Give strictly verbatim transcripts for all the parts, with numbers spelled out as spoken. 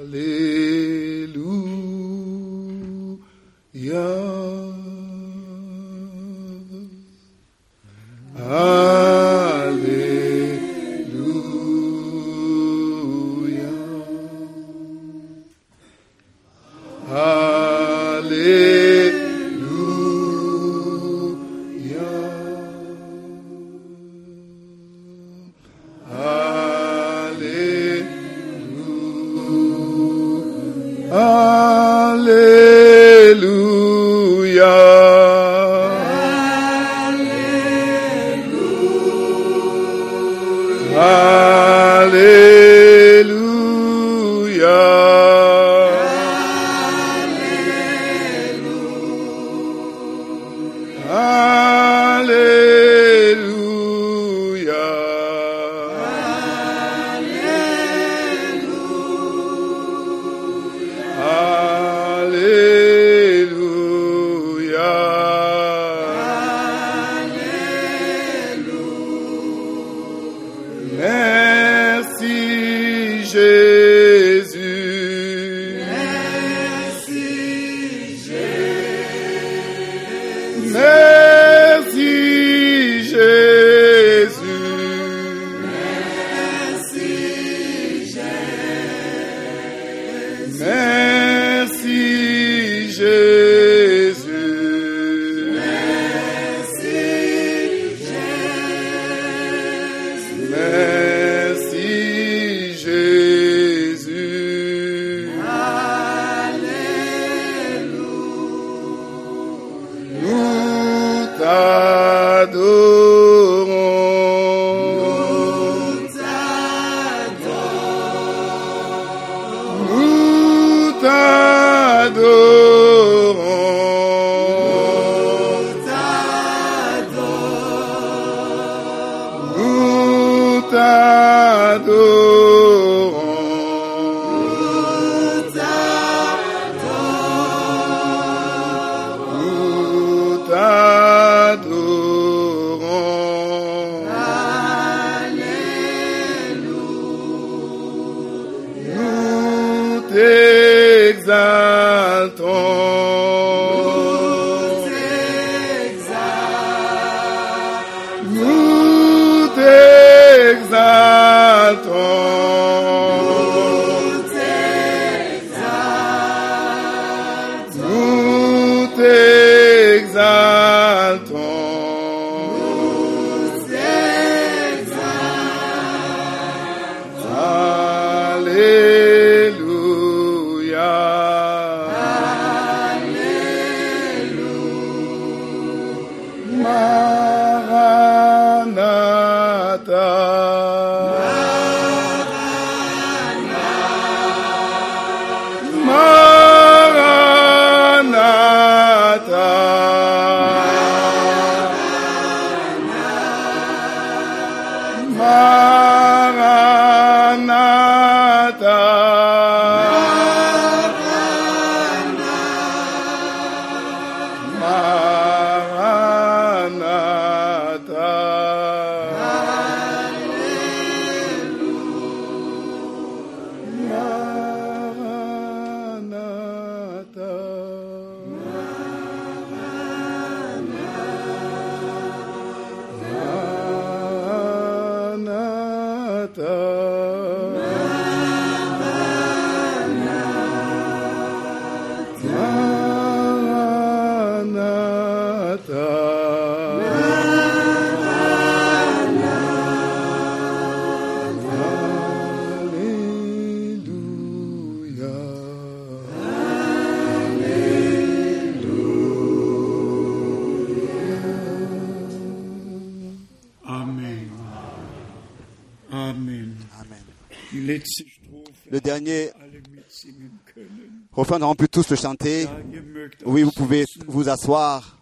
Le dernier refrain, nous avons pu tous le chanter. Oui, vous pouvez vous asseoir.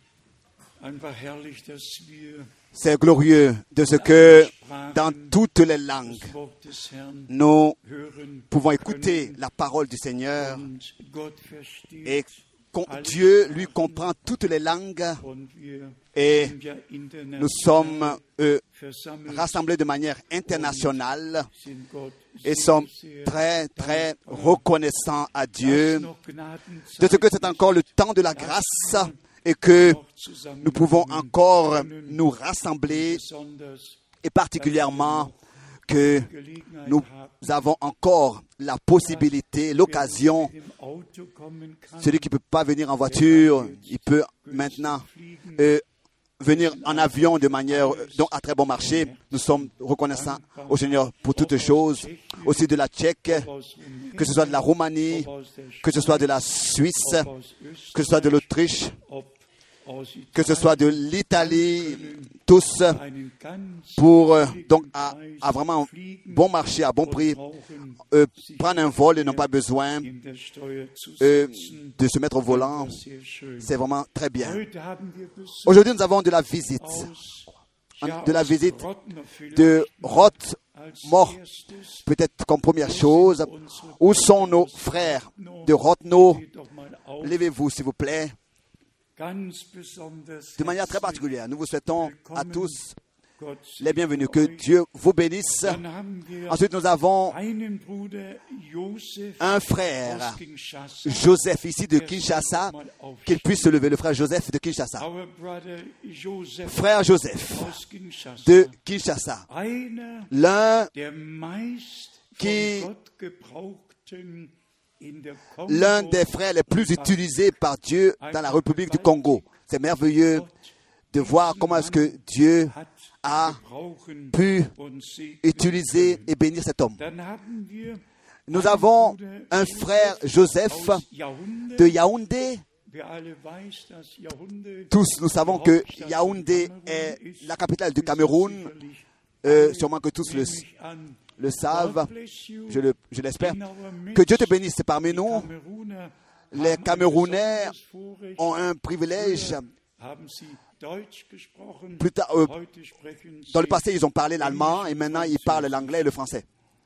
C'est glorieux de ce que dans toutes les langues, nous pouvons écouter la parole du Seigneur et Dieu, lui, comprend toutes les langues et nous sommes euh, rassemblés de manière internationale et sommes très, très reconnaissants à Dieu de ce que c'est encore le temps de la grâce et que nous pouvons encore nous rassembler et particulièrement que nous avons encore la possibilité, l'occasion. Celui qui ne peut pas venir en voiture, il peut maintenant euh, venir en avion de manière donc à très bon marché. Nous sommes reconnaissants au Seigneur pour toutes choses, aussi de la Tchèque, que ce soit de la Roumanie, que ce soit de la Suisse, que ce soit de l'Autriche, que ce soit de l'Italie, tous pour euh, donc à, à vraiment bon marché, à bon prix, euh, prendre un vol et n'ont pas besoin euh, de se mettre au volant. C'est vraiment très bien. Aujourd'hui, nous avons de la visite, de la visite de Roth-Mort, peut-être comme première chose. Où sont nos frères de Rothno? Levez-vous, s'il vous plaît. De manière très particulière, nous vous souhaitons à tous les bienvenus. Que Dieu vous bénisse. Ensuite, nous avons un frère, Joseph, ici de Kinshasa, qu'il puisse se lever, le frère Joseph de Kinshasa. Frère Joseph de Kinshasa, l'un qui... l'un des frères les plus utilisés par Dieu dans la République du Congo. C'est merveilleux de voir comment est-ce que Dieu a pu utiliser et bénir cet homme. Nous avons un frère Joseph de Yaoundé. Tous nous savons que Yaoundé est la capitale du Cameroun. Euh, sûrement que tous le le savent, je, le, je l'espère. Que Dieu te bénisse parmi nous. Les Camerounais ont un privilège. Plus tard, euh, dans le passé, ils ont parlé l'allemand et maintenant, ils parlent l'anglais et le français.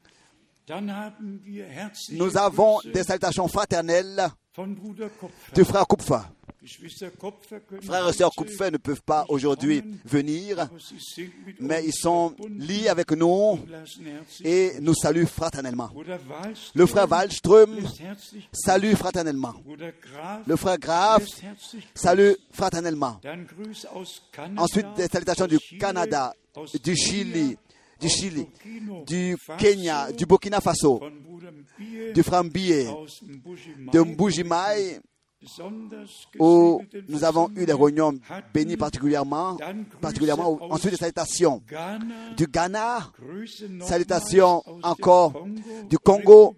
Nous avons des salutations fraternelles du frère Kupfer. Frères et sœurs Kupfer ne peuvent pas aujourd'hui venir, mais ils sont liés avec nous et nous saluent fraternellement. Le frère Wallström salue fraternellement. Le frère Graf salue fraternellement. Ensuite, des salutations du Canada, du Chili, du Chili, du Kenya, du Burkina Faso, du frère Mbié, de Mbujimaï, où nous avons eu des réunions bénies particulièrement, particulièrement. Ensuite, des salutations du Ghana, salutations encore du Congo,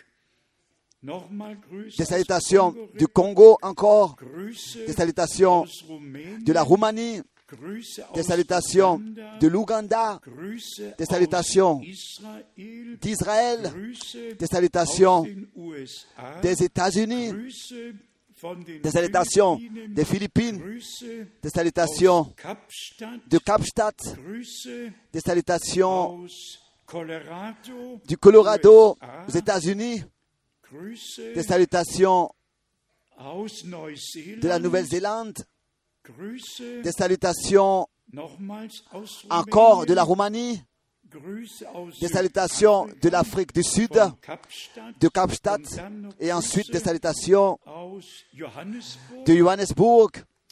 des salutations du Congo encore, des salutations de la Roumanie, des salutations de l'Ouganda, des salutations d'Israël, des salutations des États-Unis, des salutations des Philippines, des salutations de Kapstadt, des salutations du Colorado aux États-Unis, des salutations de la Nouvelle-Zélande, des salutations encore de la Roumanie, des salutations de l'Afrique du Sud, de Kapstadt, et ensuite des salutations de Johannesburg.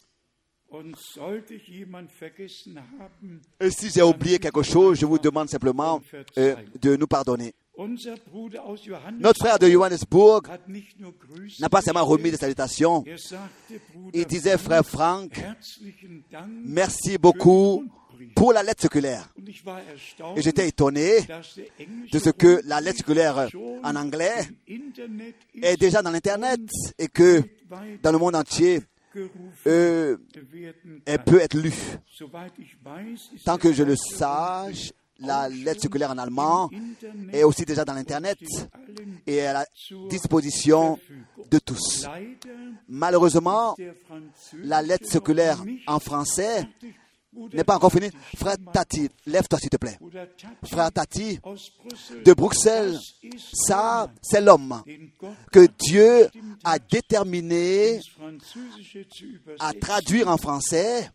Et si j'ai oublié quelque chose, je vous demande simplement euh, de nous pardonner. Notre frère de Johannesburg n'a pas seulement remis des salutations. Il disait, frère Franck, merci beaucoup pour la lettre circulaire. Et j'étais étonné de ce que la lettre circulaire en anglais est déjà dans l'Internet et que dans le monde entier, euh, elle peut être lue. Tant que je le sache, la lettre circulaire en allemand est aussi déjà dans l'Internet et à la disposition de tous. Malheureusement, la lettre circulaire en français n'est pas encore fini. Frère Tati, lève-toi s'il te plaît. Frère Tati, de Bruxelles, ça, c'est l'homme que Dieu a déterminé à traduire en français.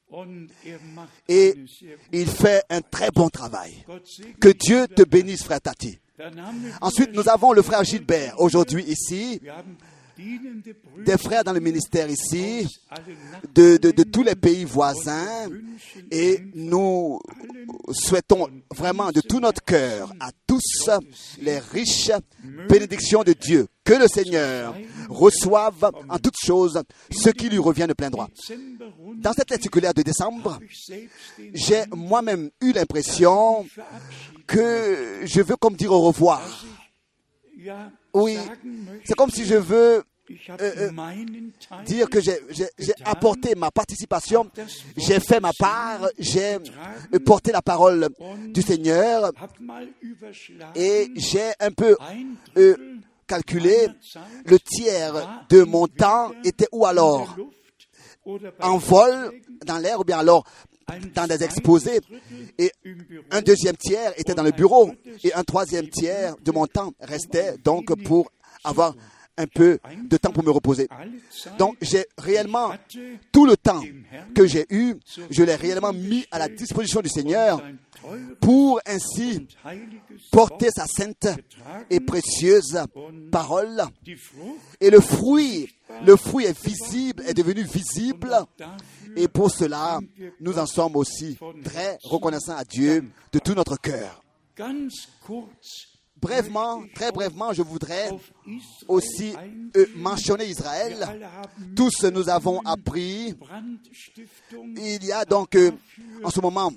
Et il fait un très bon travail. Que Dieu te bénisse, frère Tati. Ensuite, nous avons le frère Gilbert, aujourd'hui ici, des frères dans le ministère ici, de, de, de tous les pays voisins, et nous souhaitons vraiment de tout notre cœur à tous les riches bénédictions de Dieu. Que le Seigneur reçoive en toutes choses ce qui lui revient de plein droit. Dans cette lettre circulaire de décembre, j'ai moi-même eu l'impression que je veux comme dire au revoir. Oui, c'est comme si je veux euh, euh, dire que j'ai, j'ai, j'ai apporté ma participation, j'ai fait ma part, j'ai porté la parole du Seigneur et j'ai un peu euh, calculé le tiers de mon temps était où alors? En vol, dans l'air ou bien alors dans des exposés, et un deuxième tiers était dans le bureau et un troisième tiers de mon temps restait donc pour avoir un peu de temps pour me reposer. Donc j'ai réellement tout le temps que j'ai eu, je l'ai réellement mis à la disposition du Seigneur pour ainsi porter sa sainte et précieuse parole. Et le fruit, le fruit est visible, est devenu visible. Et pour cela, nous en sommes aussi très reconnaissants à Dieu de tout notre cœur. Brièvement, très brièvement, je voudrais aussi euh, mentionner Israël. Tous nous avons appris. Il y a donc euh, en ce moment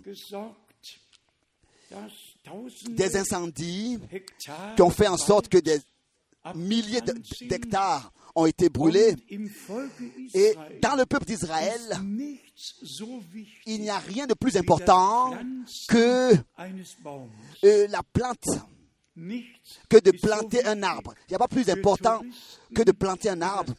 des incendies qui ont fait en sorte que des milliers d'hectares ont été brûlés. Et dans le peuple d'Israël, il n'y a rien de plus important que euh, la plante, que de planter un arbre. Il n'y a pas plus important que de planter un arbre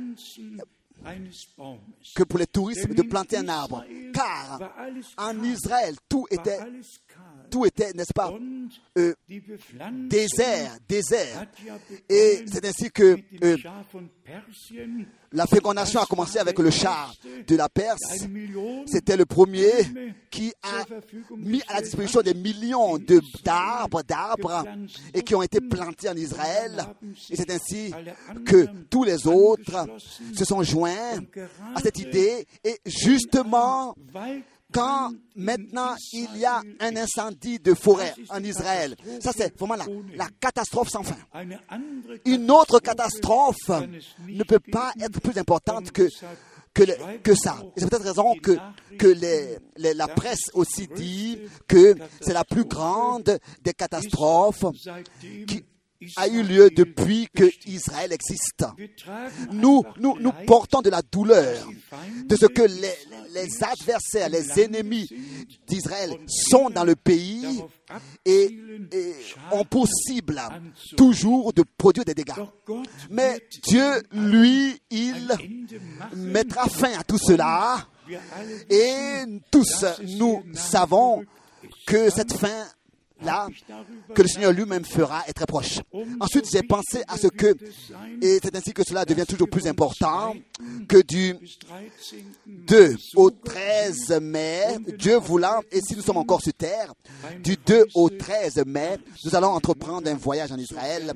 que pour les touristes de planter un arbre. Car en Israël, tout était, tout était, n'est-ce pas, euh, désert, désert. Et c'est ainsi que euh, la fécondation a commencé avec le char de la Perse. C'était le premier qui a mis à la disposition des millions de, d'arbres, d'arbres, et qui ont été plantés en Israël. Et c'est ainsi que tous les autres se sont joints à cette idée. Et justement, quand maintenant il y a un incendie de forêt en Israël, ça c'est vraiment la, la catastrophe sans fin. Une autre catastrophe ne peut pas être plus importante que, que, le, que ça. Et c'est peut-être raison que, que les, les, la presse aussi dit que c'est la plus grande des catastrophes qui a eu lieu depuis que Israël existe. Nous, nous, nous portons de la douleur de ce que les, les adversaires, les ennemis d'Israël sont dans le pays et, et ont pour cible toujours de produire des dégâts. Mais Dieu, lui, il mettra fin à tout cela et tous nous savons que cette fin là, que le Seigneur lui-même fera est très proche. Ensuite, j'ai pensé à ce que, et c'est ainsi que cela devient toujours plus important, que du deux au treize mai, Dieu voulant, et si nous sommes encore sur terre, du deux au treize mai, nous allons entreprendre un voyage en Israël,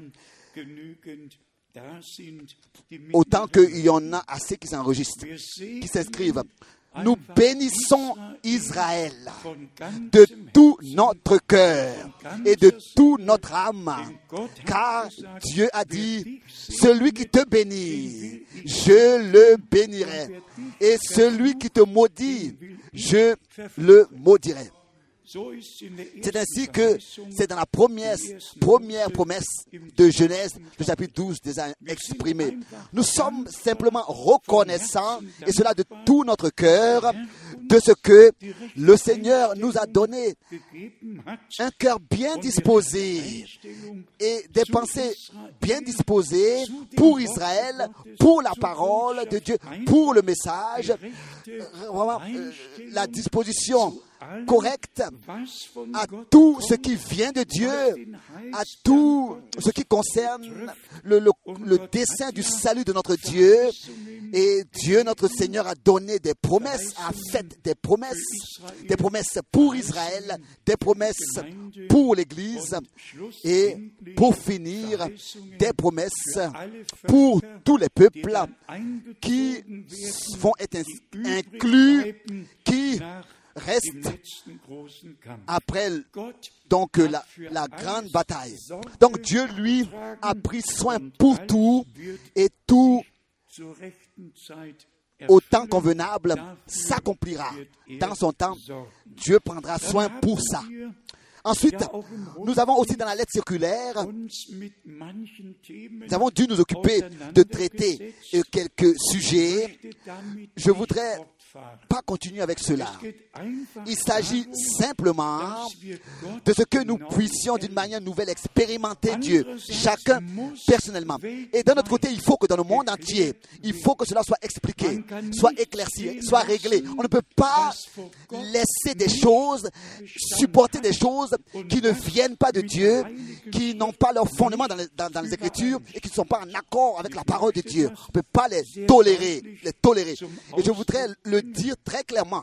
autant qu'il y en a assez qui s'enregistrent, qui s'inscrivent. Nous bénissons Israël de tout notre cœur et de toute notre âme, car Dieu a dit, celui qui te bénit, je le bénirai, et celui qui te maudit, je le maudirai. C'est ainsi que c'est dans la première, première promesse de Genèse, le chapitre douze, déjà exprimé. Nous sommes simplement reconnaissants, et cela de tout notre cœur, de ce que le Seigneur nous a donné. Un cœur bien disposé et des pensées bien disposées pour Israël, pour la parole de Dieu, pour le message, vraiment, euh, la disposition correcte à tout ce qui vient de Dieu, à tout ce qui concerne le, le, le dessein du salut de notre Dieu. Et Dieu, notre Seigneur, a donné des promesses, a fait des promesses, des promesses pour Israël, des promesses pour l'Église et pour finir, des promesses pour tous les peuples qui vont être inclus, qui reste après donc la, la grande bataille. Donc Dieu, lui, a pris soin pour tout et tout au temps convenable s'accomplira. Dans son temps, Dieu prendra soin pour ça. Ensuite, nous avons aussi dans la lettre circulaire, nous avons dû nous occuper de traiter quelques sujets. Je voudrais pas continuer avec cela. Il s'agit simplement de ce que nous puissions d'une manière nouvelle expérimenter Dieu, chacun personnellement. Et d'un autre côté, il faut que dans le monde entier, il faut que cela soit expliqué, soit éclairci, soit réglé. On ne peut pas laisser des choses, supporter des choses qui ne viennent pas de Dieu, qui n'ont pas leur fondement dans les, dans, dans les Écritures et qui ne sont pas en accord avec la parole de Dieu. On ne peut pas les tolérer, les tolérer. Et je voudrais le dire très clairement.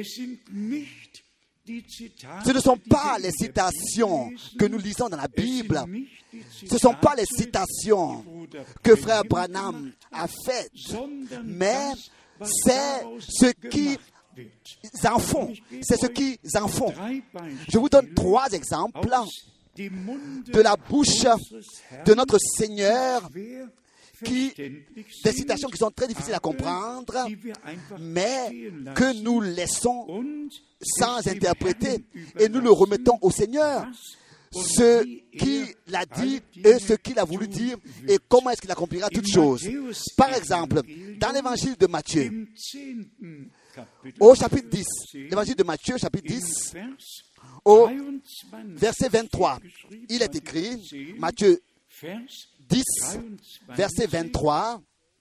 Ce ne sont pas les citations que nous lisons dans la Bible. Ce ne sont pas les citations que frère Branham a faites, mais c'est ce qu'ils en font. C'est ce qu'ils en font. Je vous donne trois exemples de la bouche de notre Seigneur, qui, des citations qui sont très difficiles à comprendre, mais que nous laissons sans interpréter et nous le remettons au Seigneur. Ce qu'il a dit et ce qu'il a voulu dire et comment est-ce qu'il accomplira toutes choses. Par exemple, dans l'évangile de Matthieu, au chapitre dix, l'évangile de Matthieu, chapitre dix, au verset vingt-trois, il est écrit, Matthieu dix, verset vingt-trois,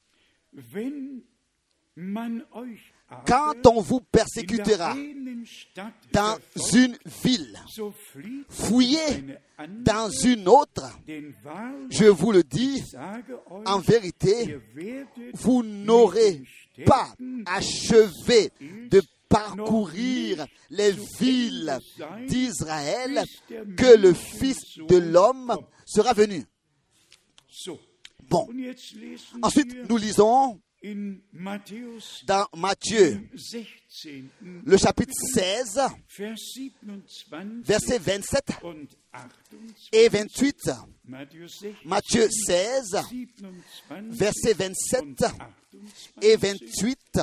quand on vous persécutera dans une ville, fouillez dans une autre, je vous le dis, en vérité, vous n'aurez pas achevé de parcourir les villes d'Israël que le Fils de l'homme sera venu. Bon. Ensuite, nous lisons dans Matthieu, le chapitre seize, versets vingt-sept et vingt-huit. Matthieu seize, versets vingt-sept et vingt-huit.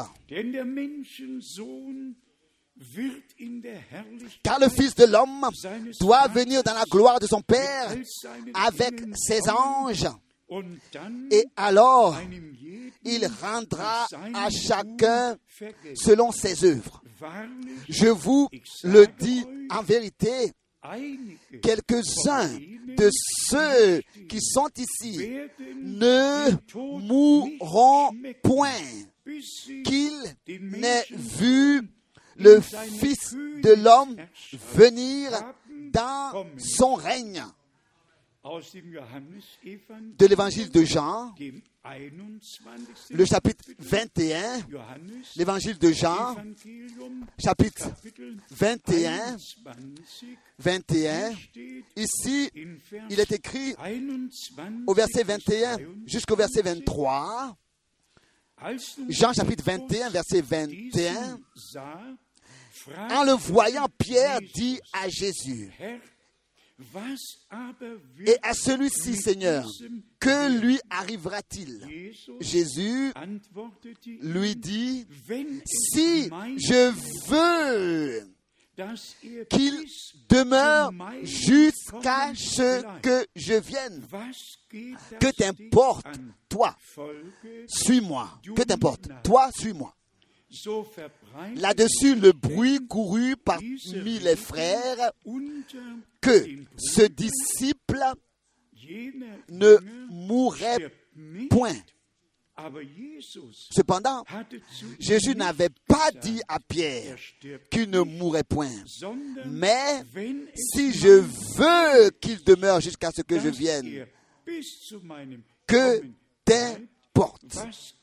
Car le Fils de l'homme doit venir dans la gloire de son Père avec ses anges. Et alors, il rendra à chacun selon ses œuvres. Je vous le dis en vérité, quelques-uns de ceux qui sont ici ne mourront point qu'ils n'aient vu le Fils de l'homme venir dans son règne. De l'évangile de Jean, le chapitre vingt et un, l'évangile de Jean, chapitre vingt et un, vingt et un, ici, il est écrit au verset vingt et un jusqu'au verset vingt-trois, Jean chapitre vingt et un, verset vingt et un, en le voyant, Pierre dit à Jésus, et à celui-ci, Seigneur, que lui arrivera-t-il? Jésus lui dit, si je veux qu'il demeure jusqu'à ce que je vienne, que t'importe, toi, suis-moi, que t'importe, toi, suis-moi. Là-dessus, le bruit courut parmi les frères que ce disciple ne mourrait point. Cependant, Jésus n'avait pas dit à Pierre qu'il ne mourrait point. Mais si je veux qu'il demeure jusqu'à ce que je vienne, que t'importe.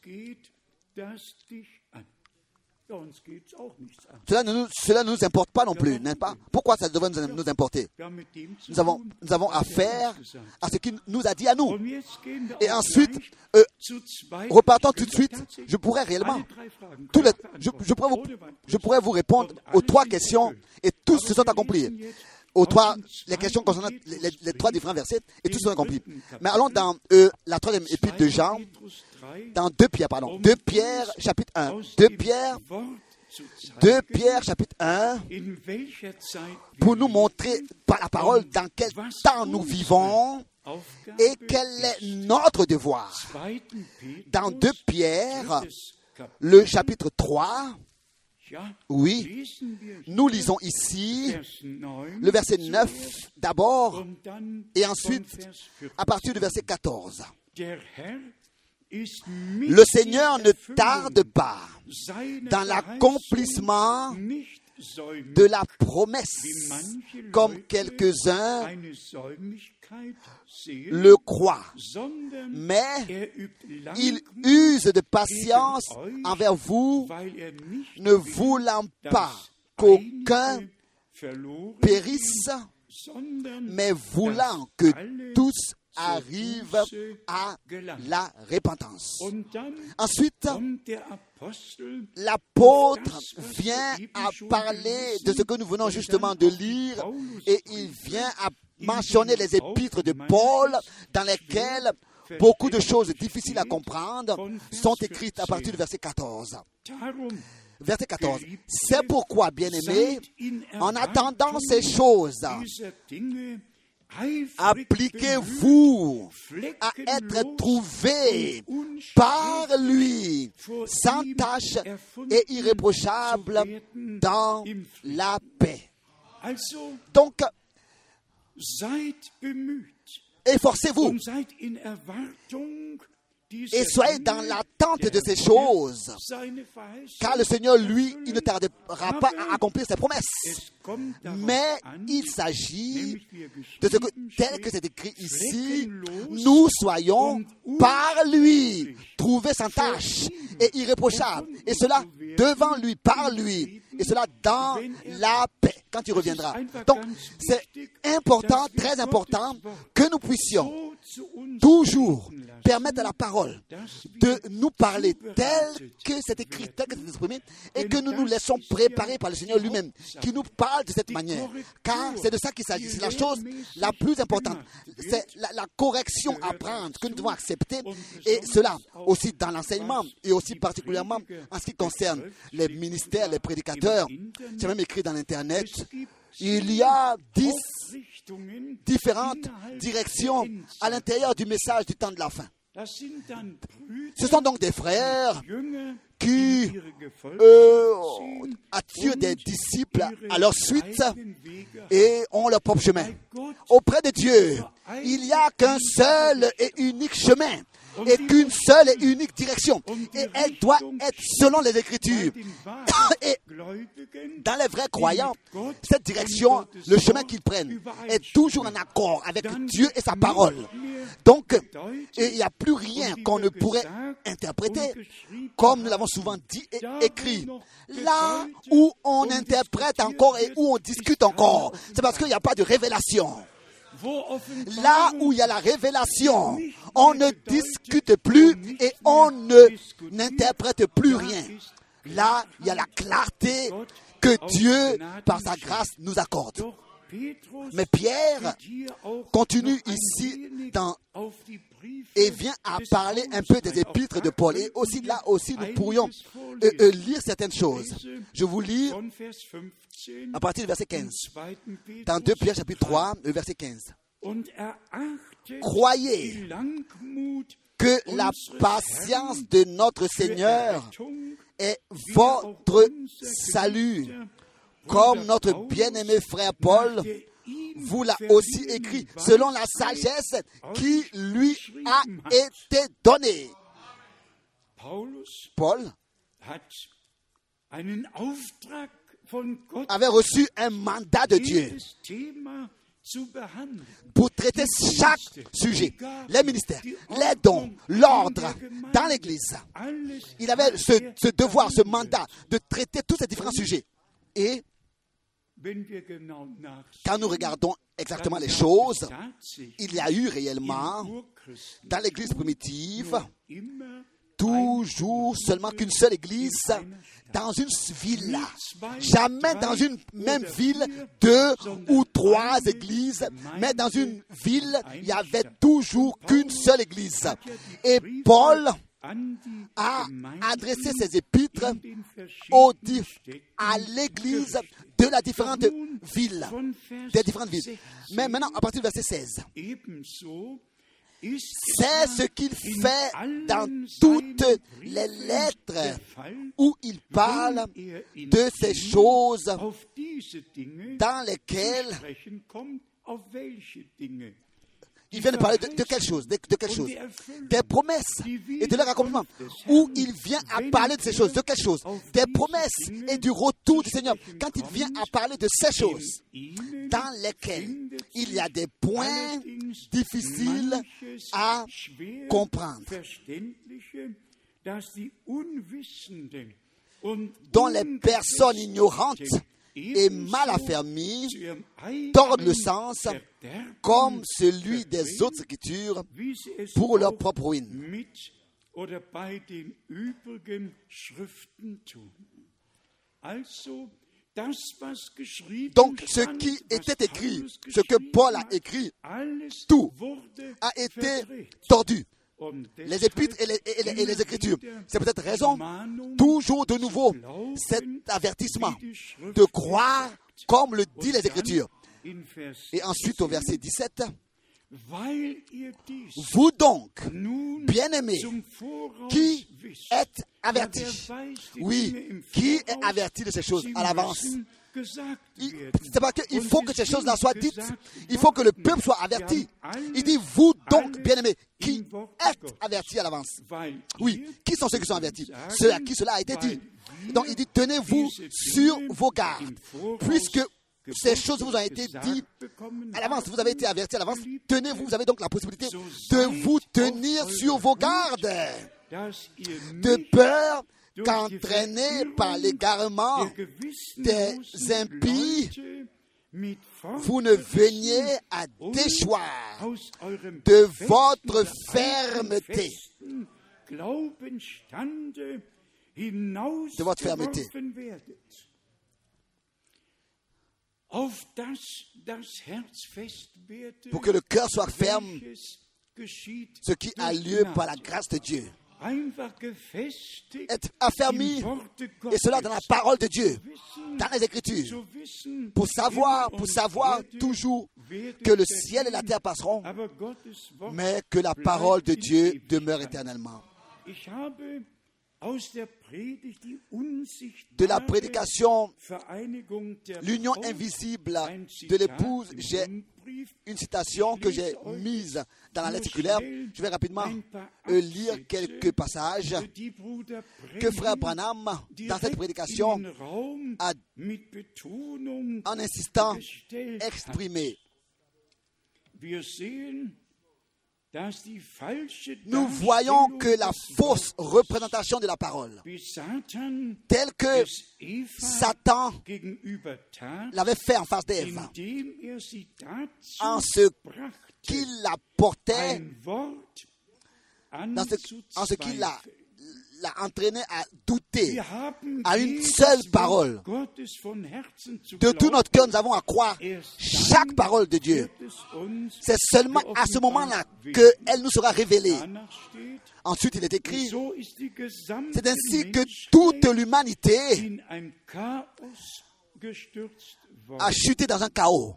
Cela ne nous, cela ne nous importe pas non plus, n'est-ce pas? Pourquoi ça devrait nous, nous importer? Nous avons, nous avons affaire à ce qu'il nous a dit à nous. Et ensuite, euh, repartons tout de suite. Je pourrais réellement, tous les, je, je, pourrais vous, je pourrais vous répondre aux trois questions et tous se sont accomplis. Aux trois, les questions concernant les, les, les trois différents versets et tous sont accomplis. Mais allons dans euh, la troisième épître de Jean, dans deux Pierre, pardon, deux Pierre chapitre un, deux Pierre, deux Pierre chapitre un, pour nous montrer par la parole dans quel temps nous vivons et quel est notre devoir. Dans deux Pierre, le chapitre trois, oui, nous lisons ici le verset neuf d'abord et ensuite à partir du verset quatorze. Le Seigneur ne tarde pas dans l'accomplissement de la promesse, comme quelques-uns le croient, mais il use de patience envers vous, ne voulant pas qu'aucun périsse, mais voulant que tous arrivent à la repentance. Ensuite, l'apôtre vient à parler de ce que nous venons justement de lire et il vient à mentionner les épîtres de Paul dans lesquelles beaucoup de choses difficiles à comprendre sont écrites à partir du verset quatorze. Verset quatorze. C'est pourquoi, bien-aimés, en attendant ces choses, appliquez-vous à être trouvés par lui, sans tache et irréprochable dans la paix. Donc, efforcez-vous et soyez dans l'attente de ces choses, car le Seigneur, lui, il ne tardera pas à accomplir ses promesses. Mais il s'agit de ce que, tel que c'est écrit ici, nous soyons par lui, trouvés sans tâche et irréprochables, et cela devant lui, par lui, et cela dans la paix, quand il reviendra. Donc, c'est important, très important, que nous puissions toujours permettre à la parole de nous parler tel que c'est écrit, tel que c'est exprimé, et que nous nous laissons préparer par le Seigneur lui-même, qui nous parle de cette manière. Car c'est de ça qu'il s'agit. C'est la chose la plus importante. C'est la, la correction à prendre que nous devons accepter, et cela aussi dans l'enseignement, et aussi particulièrement en ce qui concerne les ministères, les prédicateurs. C'est même écrit dans l'Internet. Il y a dix différentes directions à l'intérieur du message du temps de la fin. Ce sont donc des frères qui euh, attirent des disciples à leur suite et ont leur propre chemin. Auprès de Dieu, il n'y a qu'un seul et unique chemin et qu'une seule et unique direction. Et elle doit être selon les Écritures. Et dans les vrais croyants, cette direction, le chemin qu'ils prennent, est toujours en accord avec Dieu et sa parole. Donc, il n'y a plus rien qu'on ne pourrait interpréter, comme nous l'avons souvent dit et écrit. Là où on interprète encore et où on discute encore, c'est parce qu'il n'y a pas de révélation. Là où il y a la révélation, on ne discute plus et on ne n'interprète plus rien. Là, il y a la clarté que Dieu, par sa grâce, nous accorde. Mais Pierre continue ici dans, et vient à parler un peu des épîtres de Paul. Et aussi là aussi, nous pourrions euh, euh, lire certaines choses. Je vous lis à partir du verset quinze. Dans deux Pierre chapitre trois, le verset quinze. Croyez que la patience de notre Seigneur est votre salut. Comme notre bien-aimé frère Paul vous l'a aussi écrit, selon la sagesse qui lui a été donnée. Paul avait reçu un mandat de Dieu pour traiter chaque sujet, les ministères, les dons, l'ordre dans l'Église. Il avait ce, ce devoir, ce mandat de traiter tous ces différents sujets. Et quand nous regardons exactement les choses, il y a eu réellement, dans l'Église primitive, toujours seulement qu'une seule église dans une ville. Jamais dans une même ville, deux ou trois églises, mais dans une ville, il n'y avait toujours qu'une seule église. Et Paul a adressé ses épîtres aux, à l'église de la différente ville, des différentes villes. Mais maintenant, à partir du verset seize, c'est ce qu'il fait dans toutes les lettres où il parle de ces choses dans lesquelles il vient de parler de, de quelque chose, de, de quelque chose, des promesses et de leur accomplissement, où il vient à parler de ces choses, de quelque chose, des promesses et du retour du Seigneur, quand il vient à parler de ces choses, dans lesquelles il y a des points difficiles à comprendre, dont les personnes ignorantes et mal affermis tordent le sens comme celui des autres écritures pour leur propre ruine. Donc, ce qui était écrit, ce que Paul a écrit, tout a été tordu. Les épîtres et les, et, les, et les Écritures. C'est peut-être raison, toujours de nouveau, cet avertissement de croire comme le dit les Écritures. Et ensuite, au verset dix-sept, vous donc, bien-aimés, qui êtes avertis, oui, qui est averti de ces choses à l'avance? C'est parce qu'il faut que ces choses-là soient dites. Il faut que le peuple soit averti. Il dit, vous donc, bien-aimés, qui êtes avertis à l'avance. Oui, qui sont ceux qui sont avertis? Ceux à qui cela a été dit. Donc il dit, tenez-vous sur vos gardes. Puisque ces choses vous ont été dites à l'avance, vous avez été avertis à l'avance, tenez-vous, vous avez donc la possibilité de vous tenir sur vos gardes. De peur qu'entraînés par l'égarement des impies, vous ne veniez à déchoir de votre fermeté. De votre fermeté. Pour que le cœur soit ferme, ce qui a lieu par la grâce de Dieu. Être affermi, et cela dans la parole de Dieu, dans les Écritures, pour savoir, pour savoir toujours que le ciel et la terre passeront, mais que la parole de Dieu demeure éternellement. De la prédication, l'union invisible de l'épouse, j'ai une citation que j'ai mise dans la lettre circulaire. Je vais rapidement lire quelques passages que frère Branham, dans cette prédication, a, en insistant, exprimé. Nous voyons que la fausse représentation de la parole, telle que Satan l'avait fait en face d'Ève, en ce qu'il apportait, dans ce, en ce qu'il l'a, l'a entraîné à douter à une seule parole. De tout notre cœur, nous avons à croire chaque parole de Dieu. C'est seulement à ce moment-là qu'elle nous sera révélée. Ensuite, il est écrit, c'est ainsi que toute l'humanité a chuté dans un chaos.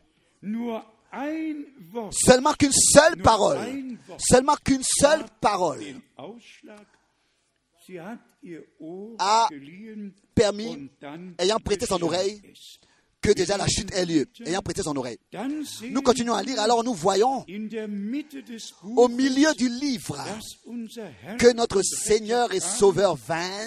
Seulement qu'une seule parole, seulement qu'une seule parole a permis, ayant prêté son oreille, que déjà la chute ait lieu, ayant prêté son oreille. Nous continuons à lire, alors nous voyons au milieu du livre que notre Seigneur et Sauveur vint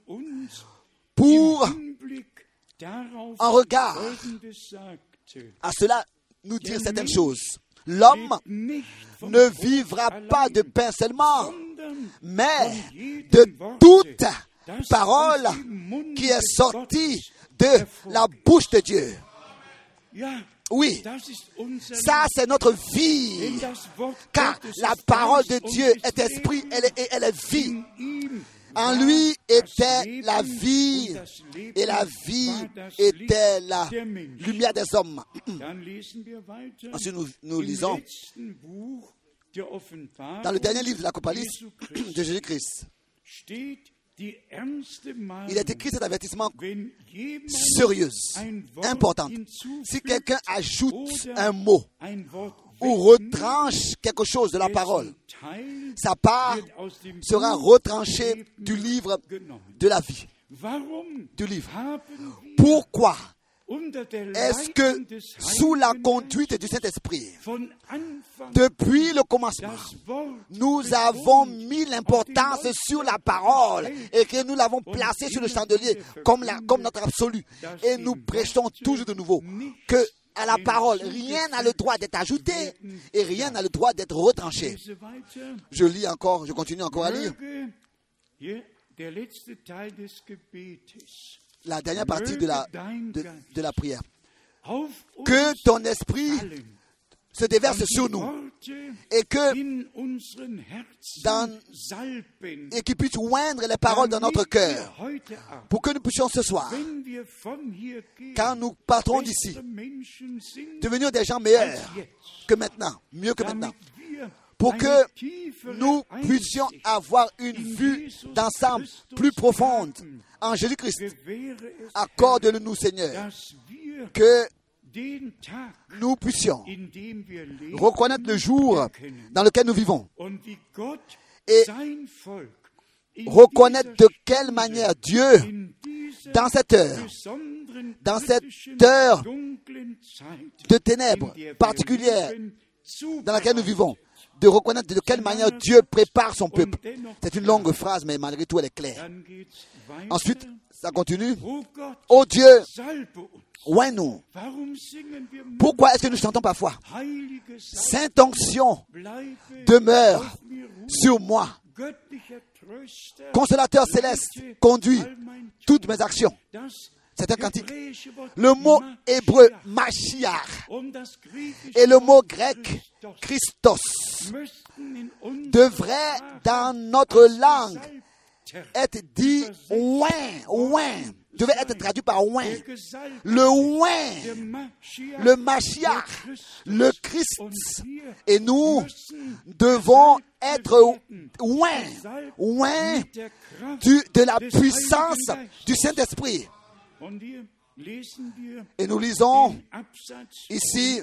pour, en regard à cela, nous dire certaines choses. L'homme ne vivra pas de pain seulement, mais de toute parole qui est sortie de la bouche de Dieu. Oui, ça c'est notre vie, car la parole de Dieu est esprit, elle est, elle est vie. En lui était la vie, et la vie était la lumière des hommes. Ensuite, nous, nous lisons dans le dernier livre de l'Apocalypse de Jésus-Christ. Il est écrit cet avertissement sérieux, important. Si quelqu'un ajoute un mot ou retranche quelque chose de la parole, sa part sera retranchée du livre de la vie, du livre. Pourquoi est-ce que sous la conduite du Saint-Esprit, depuis le commencement, nous avons mis l'importance sur la parole et que nous l'avons placée sur le chandelier comme, la, comme notre absolu, et nous prêchons toujours de nouveau que à la parole, rien n'a le droit d'être ajouté et rien n'a le droit d'être retranché. Je lis encore, je continue encore à lire. La dernière partie de la, de, de la prière. Que ton esprit se déverse sur nous et que dans, et qu'il puisse oindre les paroles dans notre cœur pour que nous puissions ce soir, quand nous partirons d'ici, devenir des gens meilleurs que maintenant, mieux que maintenant, pour que nous puissions avoir une vue d'ensemble plus profonde en Jésus-Christ. Accorde-le-nous, Seigneur, que nous puissions reconnaître le jour dans lequel nous vivons et reconnaître de quelle manière Dieu, dans cette heure, dans cette heure de ténèbres particulière dans laquelle nous vivons, de reconnaître de quelle manière Dieu prépare son peuple. C'est une longue phrase, mais malgré tout, elle est claire. Ensuite, ça continue. Oh Dieu, oins-nous. Pourquoi est-ce que nous chantons parfois? Sainte onction demeure sur moi. Consolateur céleste conduit toutes mes actions. C'est un cantique. Le mot hébreu Mashiach et le mot grec Christos devrait dans notre langue être dit oin, oin, devait être traduit par oin. Le oin, le Mashiach, le Christ. Et nous devons être oin, oin du, de la puissance du Saint-Esprit. Et nous lisons ici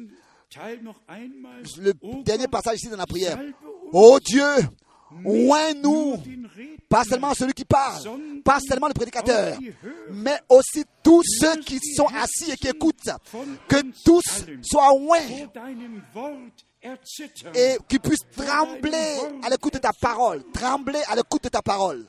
le dernier passage ici dans la prière. Oh Dieu, oins-nous, pas seulement celui qui parle, pas seulement le prédicateur, mais aussi tous ceux qui sont assis et qui écoutent, que tous soient oints et qu'ils puissent trembler à l'écoute de ta parole, trembler à l'écoute de ta parole.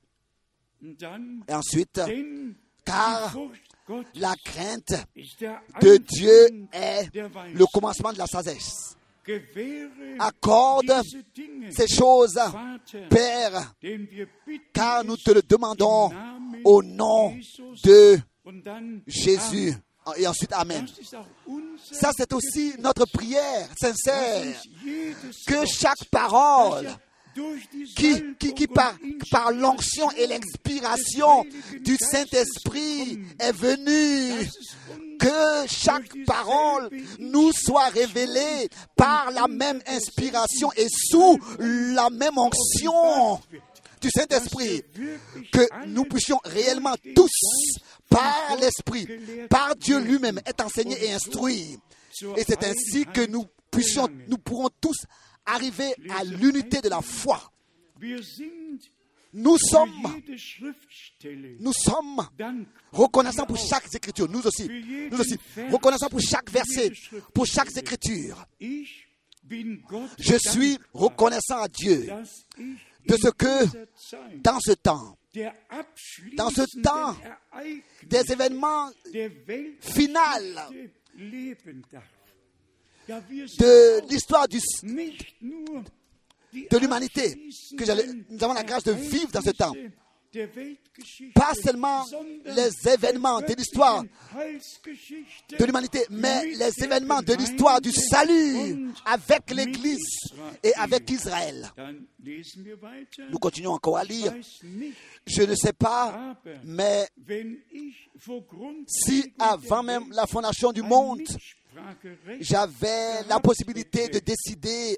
Et ensuite, car la crainte de Dieu est le commencement de la sagesse. Accorde ces choses, Père, car nous te le demandons au nom de Jésus. Et ensuite, Amen. Ça, c'est aussi notre prière sincère, que chaque parole qui, qui, qui par, par l'onction et l'inspiration du Saint-Esprit est venue, que chaque parole nous soit révélée par la même inspiration et sous la même onction du Saint-Esprit, que nous puissions réellement tous, par l'Esprit, par Dieu lui-même, être enseignés et instruits. Et c'est ainsi que nous puissions, nous pourrons tous arriver à l'unité de la foi. Nous sommes, nous sommes reconnaissants pour chaque écriture, nous aussi, nous aussi, reconnaissants pour chaque verset, pour chaque écriture. Je suis reconnaissant à Dieu de ce que, dans ce temps, dans ce temps des événements finaux de l'histoire du, de l'humanité, que nous avons la grâce de vivre dans ce temps. Pas seulement les événements de l'histoire de l'humanité, mais les événements de l'histoire du salut avec l'Église et avec Israël. Nous continuons encore à lire. Je ne sais pas, mais si avant même la fondation du monde, j'avais la possibilité de décider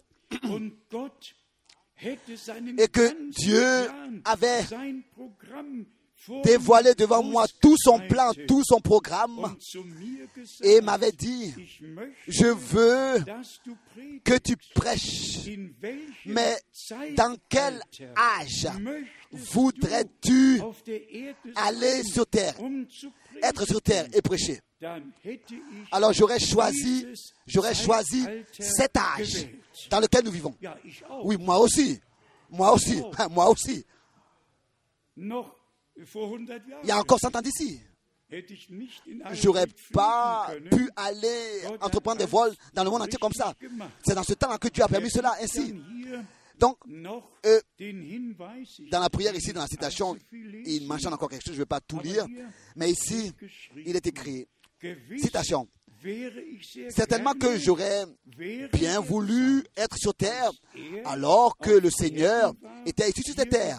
et que Dieu avait dévoilé devant moi tout son plan, tout son programme et m'avait dit, je veux que tu prêches, mais dans quel âge voudrais-tu aller sur terre, être sur terre et prêcher? Alors j'aurais choisi, j'aurais choisi cet âge dans lequel nous vivons. Oui, moi aussi, moi aussi, moi aussi. Il y a encore cent ans d'ici, je n'aurais pas pu aller entreprendre des vols dans le monde entier comme ça. C'est dans ce temps que Dieu a permis cela ainsi. Donc, euh, dans la prière ici, dans la citation, il mentionne encore quelque chose, je ne vais pas tout lire, mais ici, il est écrit, citation, certainement que j'aurais bien voulu être sur terre alors que le Seigneur était ici sur cette terre.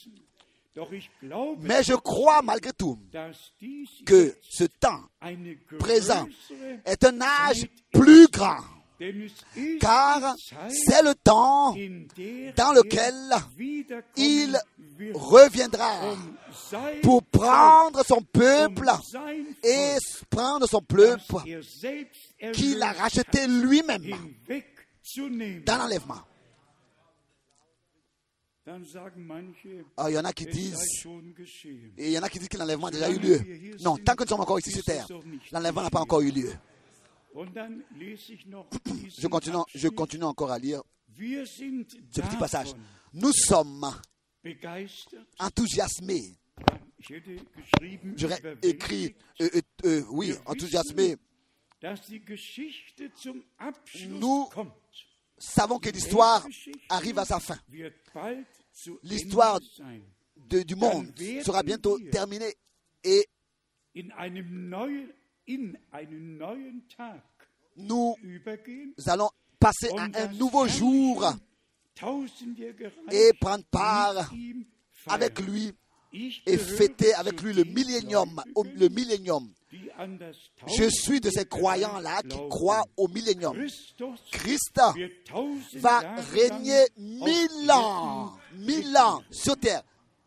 Mais je crois malgré tout que ce temps présent est un âge plus grand, car c'est le temps dans lequel il reviendra pour prendre son peuple et prendre son peuple qu'il a racheté lui-même dans l'enlèvement. Alors, il y en a qui disent, et il y en a qui disent que l'enlèvement a déjà eu lieu. Non, tant que nous sommes encore ici sur terre, l'enlèvement n'a pas encore eu lieu. Je continue, je continue encore à lire ce petit passage. Nous sommes enthousiasmés. J'aurais écrit, euh, euh, euh, oui, enthousiasmés. Nous savons que l'histoire arrive à sa fin. L'histoire de, du monde sera bientôt terminée et nous allons passer à un nouveau jour et prendre part avec lui et fêter avec lui le millénium. Le millénium. Je suis de ces croyants-là qui croient au millénium. Christ va régner mille ans, mille ans sur terre.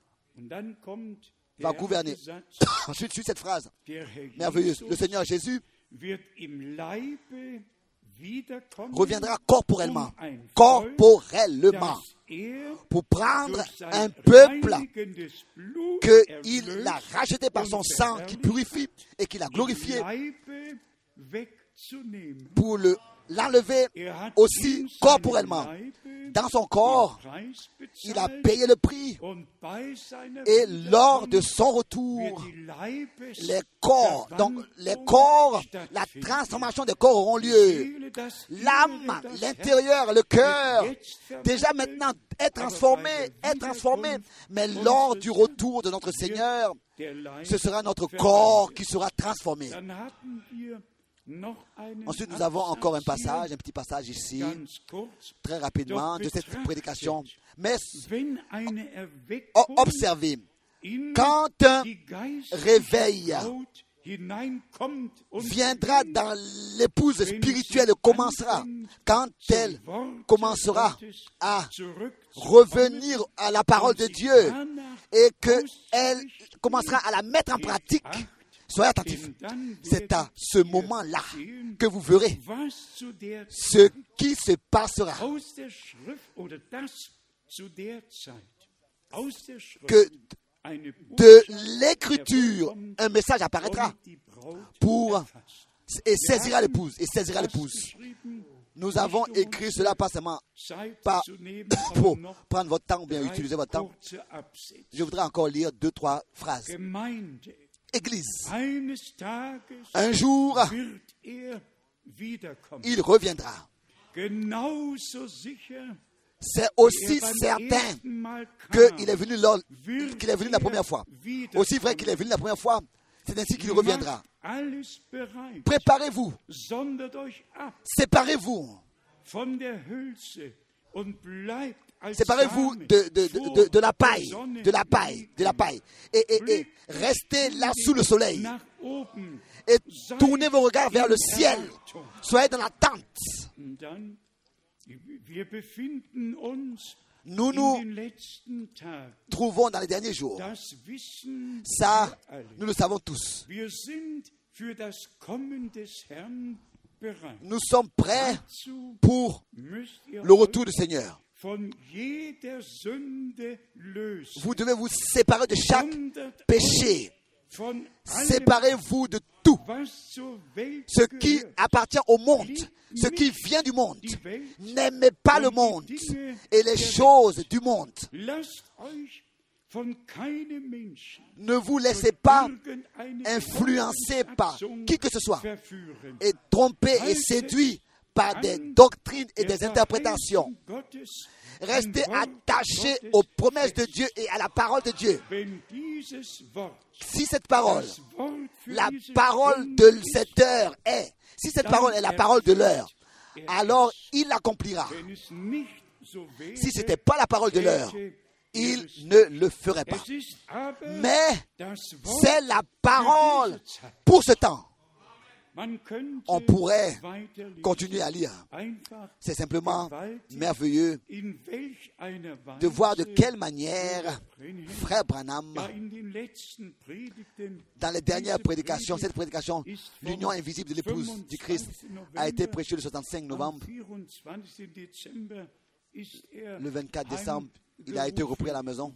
Va gouverner. Ensuite, suit cette phrase merveilleuse. Le Seigneur Jésus reviendra corporellement, corporellement, pour prendre un peuple qu'il a racheté par son sang qui purifie et qu'il a glorifié pour le, l'enlever aussi corporellement. Dans son corps, il a payé le prix et lors de son retour, les corps, donc les corps, la transformation des corps auront lieu. L'âme, l'intérieur, le cœur, déjà maintenant est transformé, est transformé, mais lors du retour de notre Seigneur, ce sera notre corps qui sera transformé. Ensuite, nous avons encore un passage, un petit passage ici, très rapidement, de cette prédication. Mais observez, quand un réveil viendra dans l'épouse spirituelle, commencera, quand elle commencera à revenir à la parole de Dieu et qu'elle commencera à la mettre en pratique, soyez attentifs. C'est à ce moment-là que vous verrez ce qui se passera. que de l'écriture, un message apparaîtra pour et saisira l'épouse, et saisira l'épouse. Nous avons écrit cela pas seulement pas pour prendre votre temps ou bien utiliser votre temps. Je voudrais encore lire deux, trois phrases. Église, un jour, il reviendra. C'est aussi certain qu'il est venu lors, qu'il est venu la première fois. Aussi vrai qu'il est venu la première fois, c'est ainsi qu'il reviendra. Préparez-vous. Séparez-vous. Séparez-vous de, de, de, de, de la paille, de la paille, de la paille. Et, et, et restez là sous le soleil. Et tournez vos regards vers le ciel. Soyez dans l'attente. Nous nous trouvons dans les derniers jours. Ça, nous le savons tous. Nous sommes prêts pour le retour du Seigneur. Vous devez vous séparer de chaque péché. Séparez-vous de tout. Ce qui appartient au monde, ce qui vient du monde. N'aimez pas le monde et les choses du monde. Ne vous laissez pas influencer par qui que ce soit et tromper et séduire par des doctrines et des interprétations. Restez attachés aux promesses de Dieu et à la parole de Dieu. Si cette parole, la parole de cette heure est, si cette parole est la parole de l'heure, alors il l'accomplira. Si ce n'était pas la parole de l'heure, il ne le ferait pas. Mais c'est la parole pour ce temps. On pourrait continuer à lire. C'est simplement merveilleux de voir de quelle manière Frère Branham, dans les dernières prédications, cette prédication, l'union invisible de l'épouse du Christ, a été prêchée le soixante-cinq novembre. Le vingt-quatre décembre, il a été repris à la maison.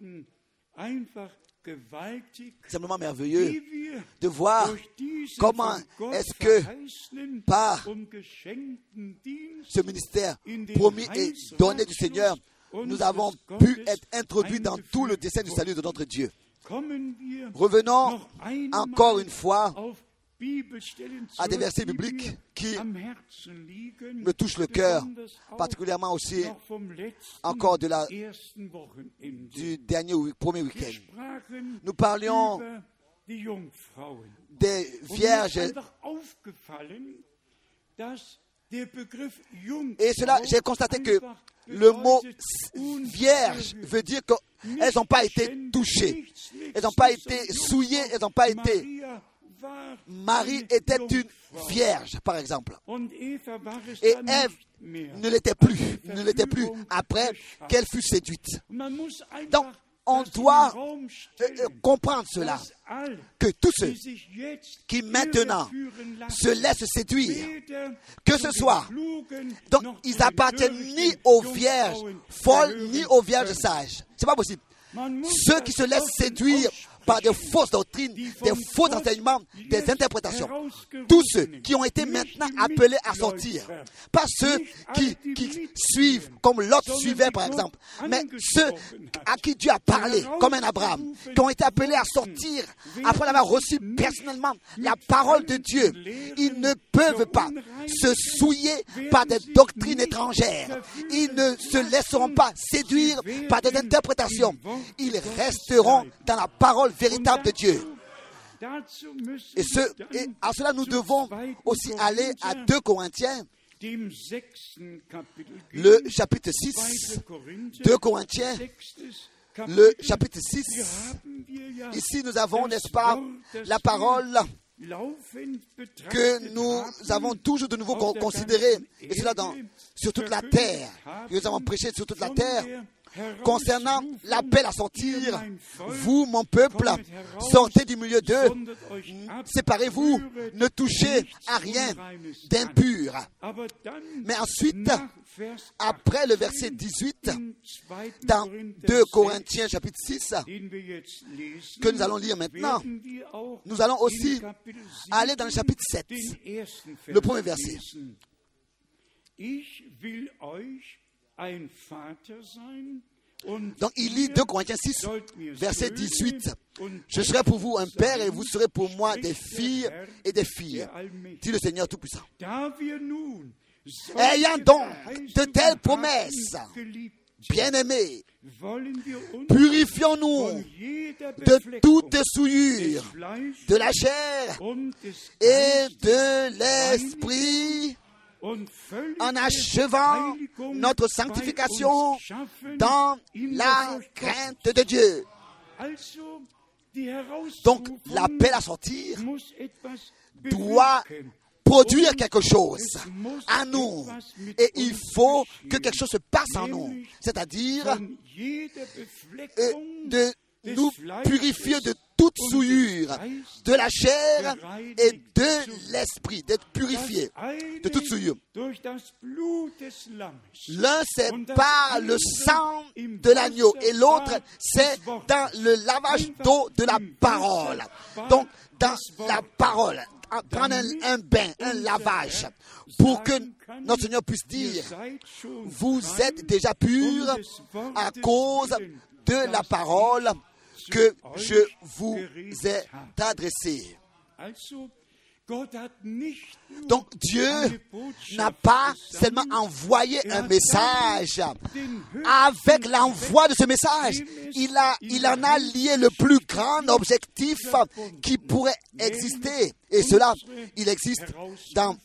C'est simplement merveilleux de voir comment est-ce que par ce ministère promis et donné du Seigneur, nous avons pu être introduits dans tout le dessein du salut de notre Dieu. Revenons encore une fois à des versets bibliques qui me touchent le cœur, particulièrement aussi encore de la, du dernier premier week-end. Nous parlions des vierges. Et cela, j'ai constaté que le mot vierge veut dire qu'elles n'ont pas été touchées, elles n'ont pas été souillées, elles n'ont pas été... Marie était une vierge, par exemple. Et Ève ne l'était plus, ne l'était plus après qu'elle fut séduite. Donc, on doit euh, comprendre cela, que tous ceux qui maintenant se laissent séduire, que ce soit, donc ils appartiennent ni aux vierges folles, ni aux vierges sages. C'est pas possible. Ceux qui se laissent séduire par des fausses doctrines, des faux enseignements, des interprétations. Tous ceux qui ont été maintenant appelés à sortir. Pas ceux qui, qui suivent comme Lot suivait par exemple, mais ceux à qui Dieu a parlé, comme un Abraham, qui ont été appelés à sortir après avoir reçu personnellement la parole de Dieu. Ils ne peuvent pas se souiller par des doctrines étrangères. Ils ne se laisseront pas séduire par des interprétations. Ils resteront dans la parole véritable de Dieu. Et, ce, et à cela, nous devons aussi aller à deux Corinthiens, le chapitre six, deux Corinthiens, le chapitre six. Ici, nous avons, n'est-ce pas, la parole que nous avons toujours de nouveau considérée, et cela dans, sur toute la terre, que nous avons prêché sur toute la terre, concernant l'appel à sortir, vous, mon peuple, sortez du milieu d'eux, séparez-vous, ne touchez à rien d'impur. Mais ensuite, après le verset dix-huit, dans deux Corinthiens chapitre six, que nous allons lire maintenant, nous allons aussi aller dans le chapitre sept, le premier verset. Donc il lit deux Corinthiens six, verset dix-huit. Je serai pour vous un père et vous serez pour moi des filles et des filles, dit le Seigneur Tout-Puissant. Ayant donc de telles promesses, bien-aimés, purifions-nous de toute souillure de la chair et de l'esprit, en achevant notre sanctification dans la crainte de Dieu. Donc, l'appel à sortir doit produire quelque chose en nous. Et il faut que quelque chose se passe en nous. C'est-à-dire euh, de nous purifier de toute souillure de la chair et de l'esprit, d'être purifié de toute souillure. L'un, c'est par le sang de l'agneau et l'autre, c'est dans le lavage d'eau de la parole. Donc, dans la parole, prendre un, un bain, un lavage, pour que notre Seigneur puisse dire, vous êtes déjà purs à cause de la parole que je vous ai adressée. Donc Dieu n'a pas seulement envoyé un message. Avec l'envoi de ce message, il, a, il en a lié le plus grand objectif qui pourrait exister. Et cela, il existe dans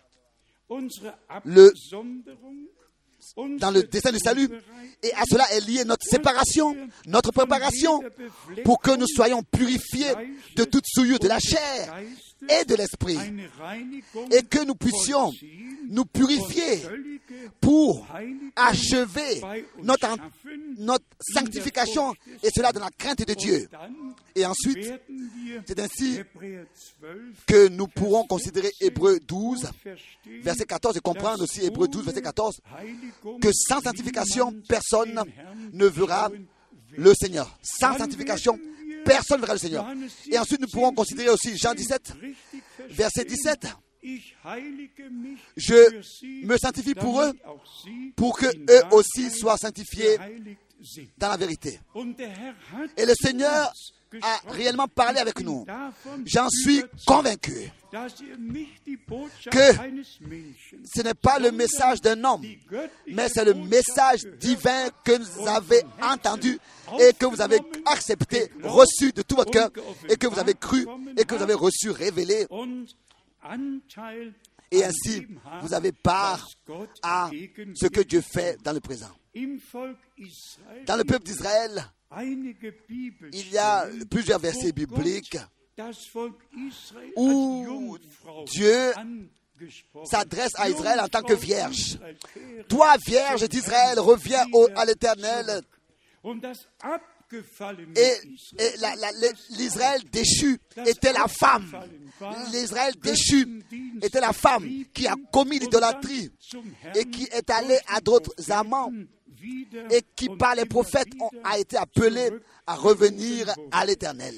le, dans le dessein du salut. Et à cela est liée notre séparation, notre préparation, pour que nous soyons purifiés de toute souillure de la chair et de l'esprit, et que nous puissions nous purifier pour achever notre, notre sanctification, et cela dans la crainte de Dieu. Et ensuite, c'est ainsi que nous pourrons considérer Hébreux douze, verset quatorze, et comprendre aussi Hébreux douze, verset quatorze, que sans sanctification, personne ne verra le Seigneur. Sans sanctification, personne ne verra le Seigneur. Et ensuite, nous pourrons considérer aussi Jean dix-sept, verset dix-sept. Je me sanctifie pour eux, pour que eux aussi soient sanctifiés dans la vérité. Et le Seigneur a réellement parlé avec nous. J'en suis convaincu que ce n'est pas le message d'un homme, mais c'est le message divin que vous avez entendu et que vous avez accepté, reçu de tout votre cœur, et que vous avez cru et que vous avez reçu, révélé. Et ainsi, vous avez part à ce que Dieu fait dans le présent. Dans le peuple d'Israël, il y a plusieurs versets bibliques où Dieu s'adresse à Israël en tant que vierge. Toi, vierge d'Israël, reviens au, à l'Éternel. Et, et la, la, l'Israël déchu était la femme. L'Israël déchu était la femme qui a commis l'idolâtrie et qui est allée à d'autres amants et qui, par les prophètes, ont, a été appelée à revenir à l'Éternel.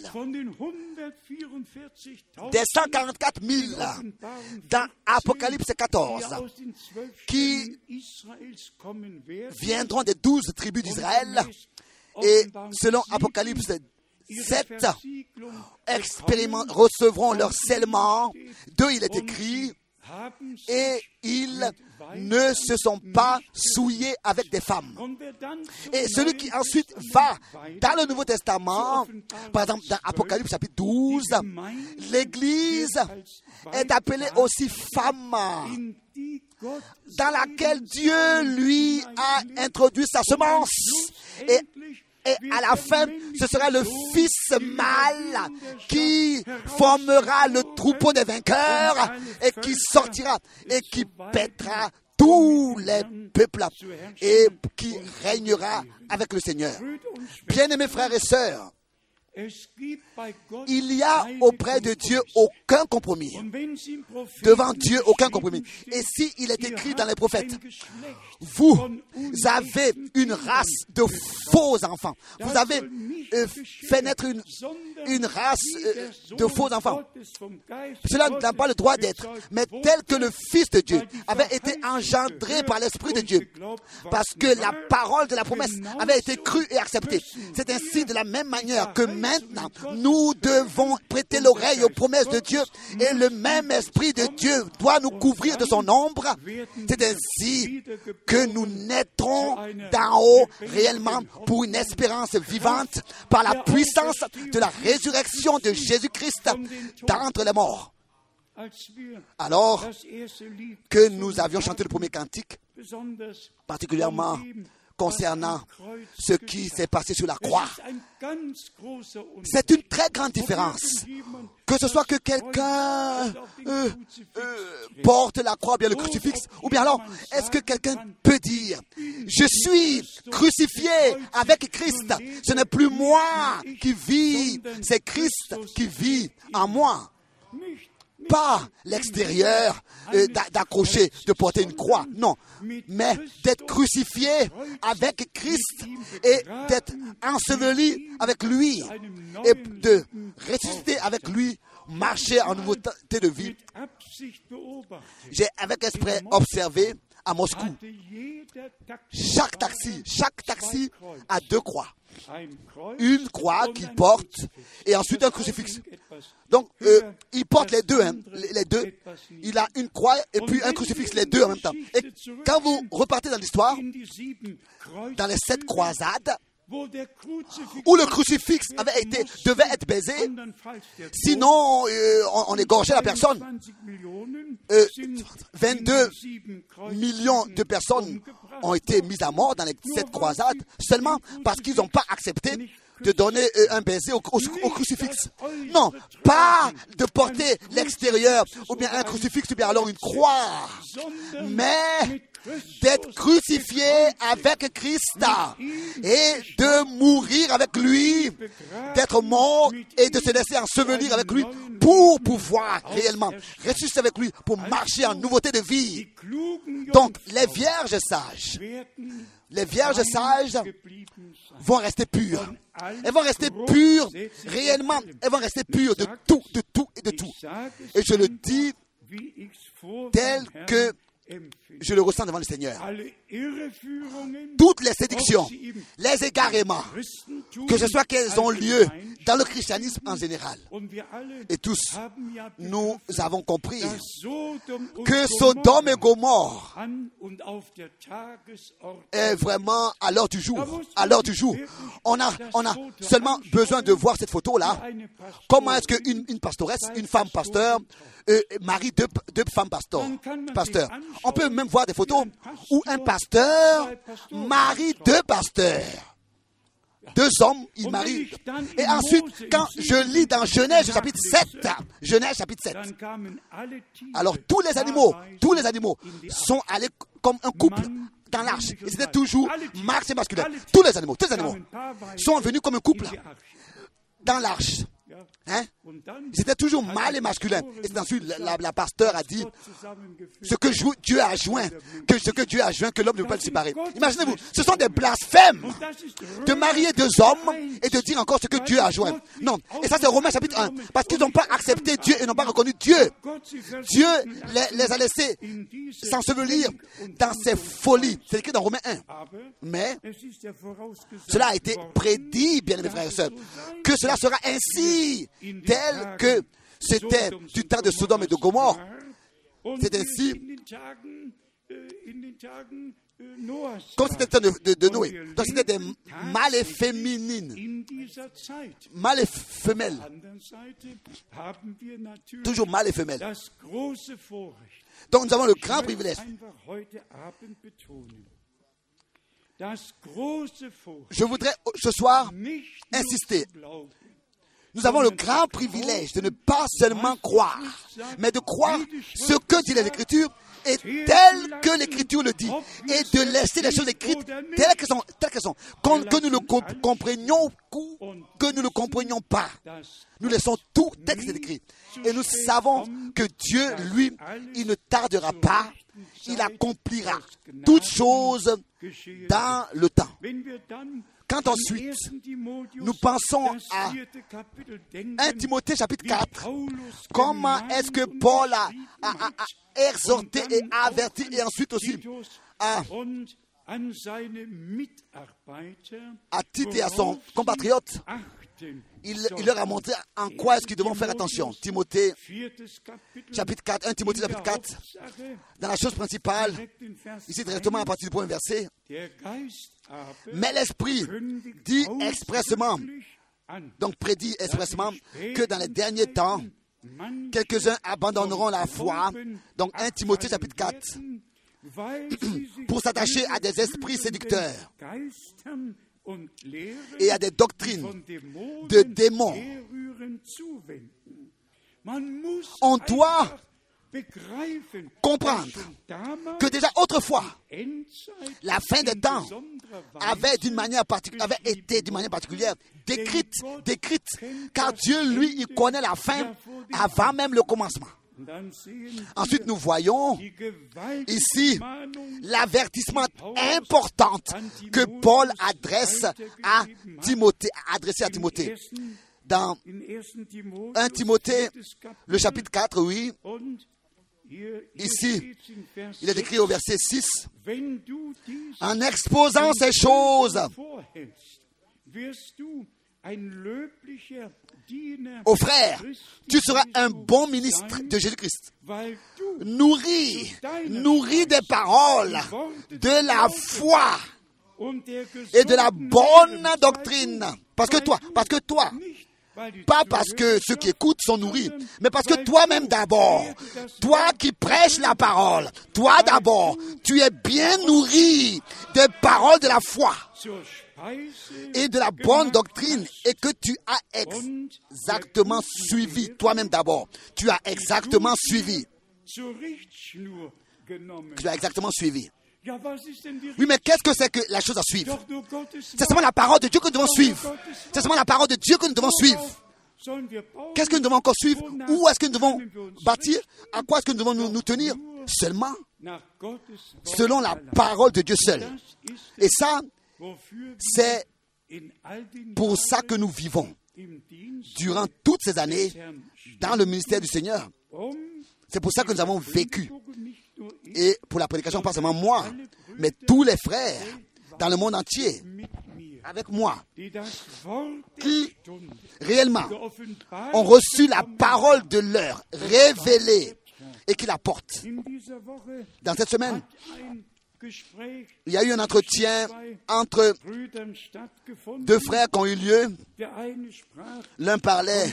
Des cent quarante-quatre mille dans Apocalypse quatorze qui viendront des douze tribus d'Israël. Et selon Apocalypse sept, recevront leur scellement. D'eux, il est écrit, et ils ne se sont pas souillés avec des femmes. Et celui qui ensuite va dans le Nouveau Testament, par exemple dans Apocalypse chapitre douze, l'Église est appelée aussi femme, dans laquelle Dieu lui a introduit sa semence. Et Et à la fin, ce sera le fils mâle qui formera le troupeau des vainqueurs et qui sortira et qui pètera tous les peuples et qui régnera avec le Seigneur. Bien-aimés frères et sœurs, il n'y a auprès de Dieu aucun compromis. Devant Dieu, aucun compromis. Et s'il est écrit dans les prophètes, vous avez une race de faux enfants. Vous avez euh, fait naître une, une race euh, de faux enfants. Cela n'a pas le droit d'être. Mais tel que le Fils de Dieu avait été engendré par l'Esprit de Dieu, parce que la parole de la promesse avait été crue et acceptée. C'est ainsi de la même manière que maintenant, nous devons prêter l'oreille aux promesses de Dieu et le même Esprit de Dieu doit nous couvrir de son ombre. C'est ainsi que nous naîtrons d'en haut réellement pour une espérance vivante par la puissance de la résurrection de Jésus-Christ d'entre les morts. Alors que nous avions chanté le premier cantique, particulièrement concernant ce qui s'est passé sur la croix. C'est une très grande différence. Que ce soit que quelqu'un euh, euh, porte la croix, ou bien le crucifix, ou bien alors, est-ce que quelqu'un peut dire, je suis crucifié avec Christ, ce n'est plus moi qui vis, c'est Christ qui vit en moi. Pas l'extérieur euh, d'accrocher, de porter une croix, non, mais d'être crucifié avec Christ et d'être enseveli avec lui et de ressusciter avec lui, marcher en nouveauté de vie. J'ai avec esprit observé à Moscou, chaque taxi, chaque taxi a deux croix. Une croix qu'il porte et ensuite un crucifix. Donc, euh, il porte les deux, hein, les deux. Il a une croix et puis un crucifix, les deux en même temps. Et quand vous repartez dans l'histoire, dans les sept croisades, où le crucifix avait été, devait être baisé, sinon euh, on, on égorgeait la personne. Euh, vingt-deux millions de personnes ont été mises à mort dans les sept croisades, seulement parce qu'ils n'ont pas accepté de donner euh, un baiser au, au, au crucifix. Non, pas de porter l'extérieur, ou bien un crucifix, ou bien alors une croix, mais d'être crucifié avec Christ et de mourir avec lui, d'être mort et de se laisser ensevelir avec lui pour pouvoir réellement ressusciter avec lui, pour marcher en nouveauté de vie. Donc, les vierges sages, les vierges sages vont rester pures. Elles vont rester pures, réellement, elles vont rester pures de tout, de tout et de tout. Et je le dis tel que je le ressens devant le Seigneur. Toutes les séductions, les égarements, que ce soit qu'elles ont lieu dans le christianisme en général. Et tous, nous avons compris que Sodome et Gomorrhe est vraiment à l'heure du jour. À l'heure du jour. On a, on a seulement besoin de voir cette photo-là. Comment est-ce qu'une une pastoresse, une femme pasteur, euh, marie deux, deux femmes pasteurs, pasteurs. On peut même voir des photos où un pasteur marie deux pasteurs. Deux hommes, ils marient. Et ensuite, quand je lis dans Genèse chapitre sept, Genèse chapitre sept, alors tous les animaux, tous les animaux sont allés comme un couple dans l'arche. Et c'était toujours mâle et masculin. Tous les animaux, tous les animaux sont venus comme un couple dans l'arche. Hein? C'était toujours mâle et masculin. Et c'est ensuite la, la, la pasteur a dit ce que Dieu a joint, que ce que Dieu a joint, que l'homme ne peut pas le séparer. Imaginez-vous, ce sont des blasphèmes de marier deux hommes et de dire encore ce que Dieu a joint. Non. Et ça c'est Romains chapitre un. Parce qu'ils n'ont pas accepté Dieu et n'ont pas reconnu Dieu. Dieu les, les a laissés s'ensevelir dans ses folies. C'est écrit dans Romains un. Mais cela a été prédit, bien mes frères et sœurs, que cela sera ainsi. Tel que c'était du temps de Sodome et de Gomorrhe. C'est ainsi comme c'était le temps de, de, de Noé. Donc c'était des mâles et féminines. Mâles et femelles. Toujours mâles et femelles. Donc nous avons le grand privilège. Je voudrais ce soir insister. Nous avons le grand privilège de ne pas seulement croire, mais de croire ce que dit les Écritures et tel que l'Écriture le dit, et de laisser les choses écrites telles qu'elles sont, telles qu'elles sont, que nous le comprenions ou que nous ne le comprenions pas. Nous laissons tout tel que c'est écrit. Et nous savons que Dieu, lui, il ne tardera pas, il accomplira toutes choses dans le temps. Quand ensuite, nous pensons à premier Timothée chapitre quatre, comment est-ce que Paul a, a, a, a exhorté et averti, et ensuite aussi a, à Tite et à son compatriote, il, il leur a montré en quoi est-ce qu'ils devront faire attention. Timothée chapitre quatre, premier Timothée chapitre quatre, dans la chose principale, ici directement à partir du premier verset, mais l'Esprit dit expressement, donc prédit expressement, que dans les derniers temps, quelques-uns abandonneront la foi. Donc premier Timothée chapitre quatre, pour s'attacher à des esprits séducteurs et à des doctrines de démons. On doit comprendre que déjà autrefois, la fin des temps avait, d'une manière partic- avait été d'une manière particulière décrite, décrite, car Dieu, lui, il connaît la fin avant même le commencement. Ensuite, nous voyons ici l'avertissement important que Paul adresse à Timothée, adressé à Timothée. Dans premier Timothée, le chapitre quatre, oui, ici, il est écrit au verset six, en exposant ces choses, ô frère, tu seras un bon ministre de Jésus-Christ. Nourri, nourri des paroles, de la foi et de la bonne doctrine. Parce que toi, parce que toi, pas parce que ceux qui écoutent sont nourris, mais parce que toi-même d'abord, toi qui prêches la parole, toi d'abord, tu es bien nourri des paroles de la foi et de la bonne doctrine, et que tu as exactement suivi, toi-même d'abord, tu as exactement suivi. Tu as exactement suivi. Oui, mais qu'est-ce que c'est que la chose à suivre? C'est seulement la parole de Dieu que nous devons suivre. C'est seulement la parole de Dieu que nous devons suivre. Qu'est-ce que nous devons encore suivre? Où est-ce que nous devons bâtir? À quoi est-ce que nous devons nous, nous tenir? Seulement selon la parole de Dieu seul. Et ça, c'est pour ça que nous vivons durant toutes ces années dans le ministère du Seigneur. C'est pour ça que nous avons vécu. Et pour la prédication, pas seulement moi, mais tous les frères dans le monde entier avec moi qui réellement ont reçu la parole de l'heure révélée et qui la portent. Dans cette semaine, il y a eu un entretien entre deux frères qui ont eu lieu. L'un parlait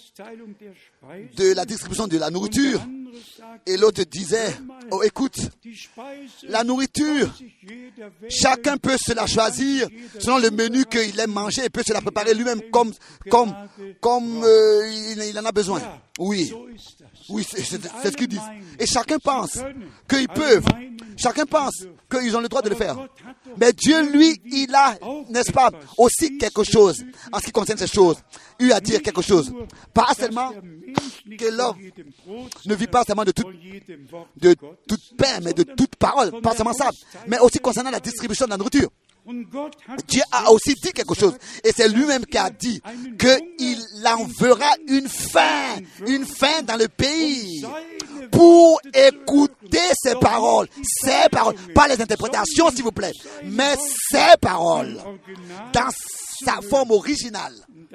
de la distribution de la nourriture et l'autre disait, oh écoute, la nourriture, chacun peut se la choisir selon le menu qu'il aime manger et peut se la préparer lui-même comme, comme, comme euh, il, il en a besoin. Oui, oui, c'est, c'est, c'est ce qu'ils disent. Et chacun pense qu'ils peuvent, chacun pense qu'ils ont le droit de le faire. Mais Dieu, lui, il a, n'est-ce pas, aussi quelque chose en ce qui concerne ces choses. Eu à dire quelque chose. Pas seulement que l'homme ne vit pas seulement de toute, de toute pain, mais de toute parole. Pas seulement ça. Mais aussi concernant la distribution de la nourriture. Dieu a aussi dit quelque chose. Et c'est lui-même qui a dit qu'il enverra une faim, une faim dans le pays pour écouter ses paroles. Ses paroles. Pas les interprétations, s'il vous plaît, mais ses paroles dans sa forme originale.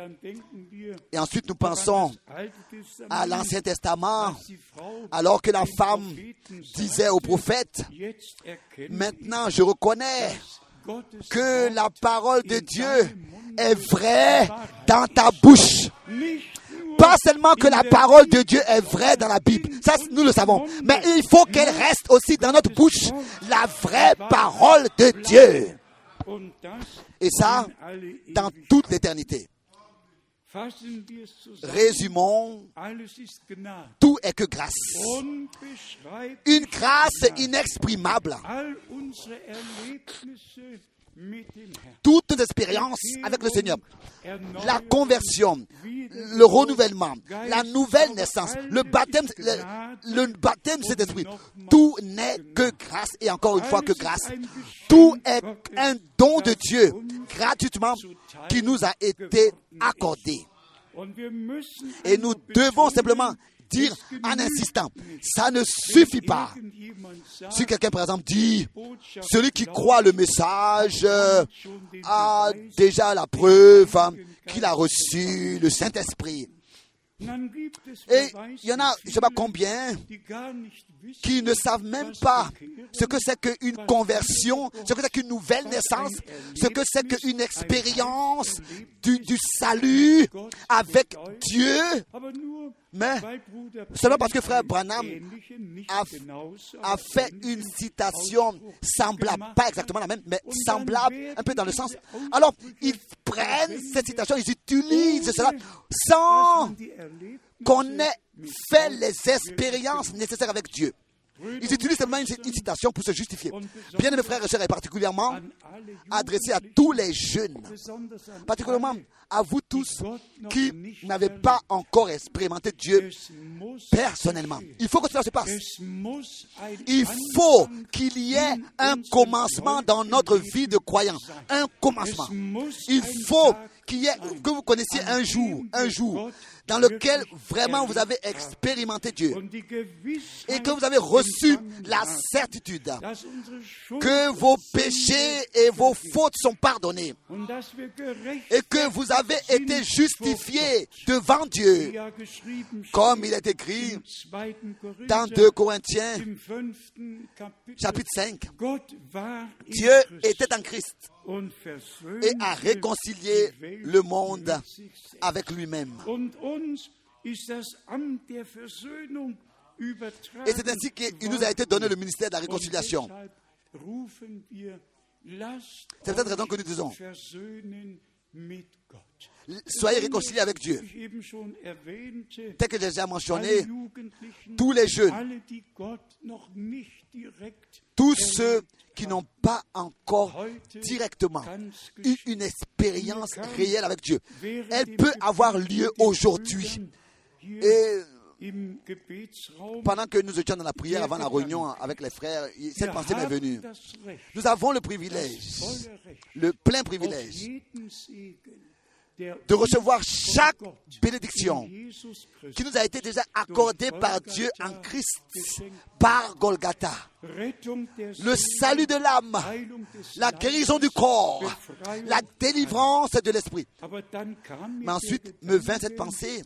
Et ensuite, nous pensons à l'Ancien Testament, alors que la femme disait au prophète, maintenant je reconnais que la parole de Dieu est vraie dans ta bouche. Pas seulement que la parole de Dieu est vraie dans la Bible, ça nous le savons, mais il faut qu'elle reste aussi dans notre bouche, la vraie parole de Dieu. Et ça, dans toute l'éternité. Résumons, tout est que grâce. Une grâce inexprimable. Toutes nos expériences avec le Seigneur, la conversion, le renouvellement, la nouvelle naissance, le baptême, le, le baptême de cet esprit, tout n'est que grâce et encore une fois que grâce. Tout est un don de Dieu gratuitement qui nous a été accordé. Et nous devons simplement dire en insistant, ça ne suffit pas. Si quelqu'un, par exemple, dit, celui qui croit le message euh, a déjà la preuve hein, qu'il a reçu le Saint-Esprit. Et il y en a, je ne sais pas combien, qui ne savent même pas ce que c'est qu'une conversion, ce que c'est qu'une nouvelle naissance, ce que c'est qu'une expérience du, du salut avec Dieu. Mais seulement parce que frère Branham a, a fait une citation semblable, pas exactement la même, mais semblable, un peu dans le sens. Alors, ils prennent cette citation, ils utilisent cela sans qu'on ait fait les expériences nécessaires avec Dieu. Ils utilisent seulement une, une citation pour se justifier. Bien aimés frères et sœurs, et particulièrement adressé à tous les jeunes, particulièrement à vous tous qui n'avez pas encore expérimenté Dieu personnellement. Il faut que cela se passe. Il faut qu'il y ait un commencement dans notre vie de croyant. Un commencement. Il faut qu'il y ait, que vous connaissiez un jour, un jour, dans lequel vraiment vous avez expérimenté Dieu et que vous avez reçu la certitude que vos péchés et vos fautes sont pardonnés et que vous avez été justifiés devant Dieu, comme il est écrit dans deux Corinthiens chapitre cinq. Dieu était en Christ et a réconcilié le monde avec lui-même. Et c'est ainsi qu'il nous a été donné le ministère de la réconciliation. C'est pour cette raison que nous disons, soyez réconciliés avec Dieu. Tel que j'ai déjà mentionné, tous les jeunes, tous ceux qui n'ont pas encore directement eu une expérience réelle avec Dieu, elle peut avoir lieu aujourd'hui. Et pendant que nous étions dans la prière avant la réunion avec les frères, cette pensée m'est venue. Nous avons le privilège, le plein privilège de recevoir chaque bénédiction qui nous a été déjà accordée par Dieu en Christ, par Golgotha. Le salut de l'âme, la guérison du corps, la délivrance de l'esprit. Mais ensuite me vint cette pensée.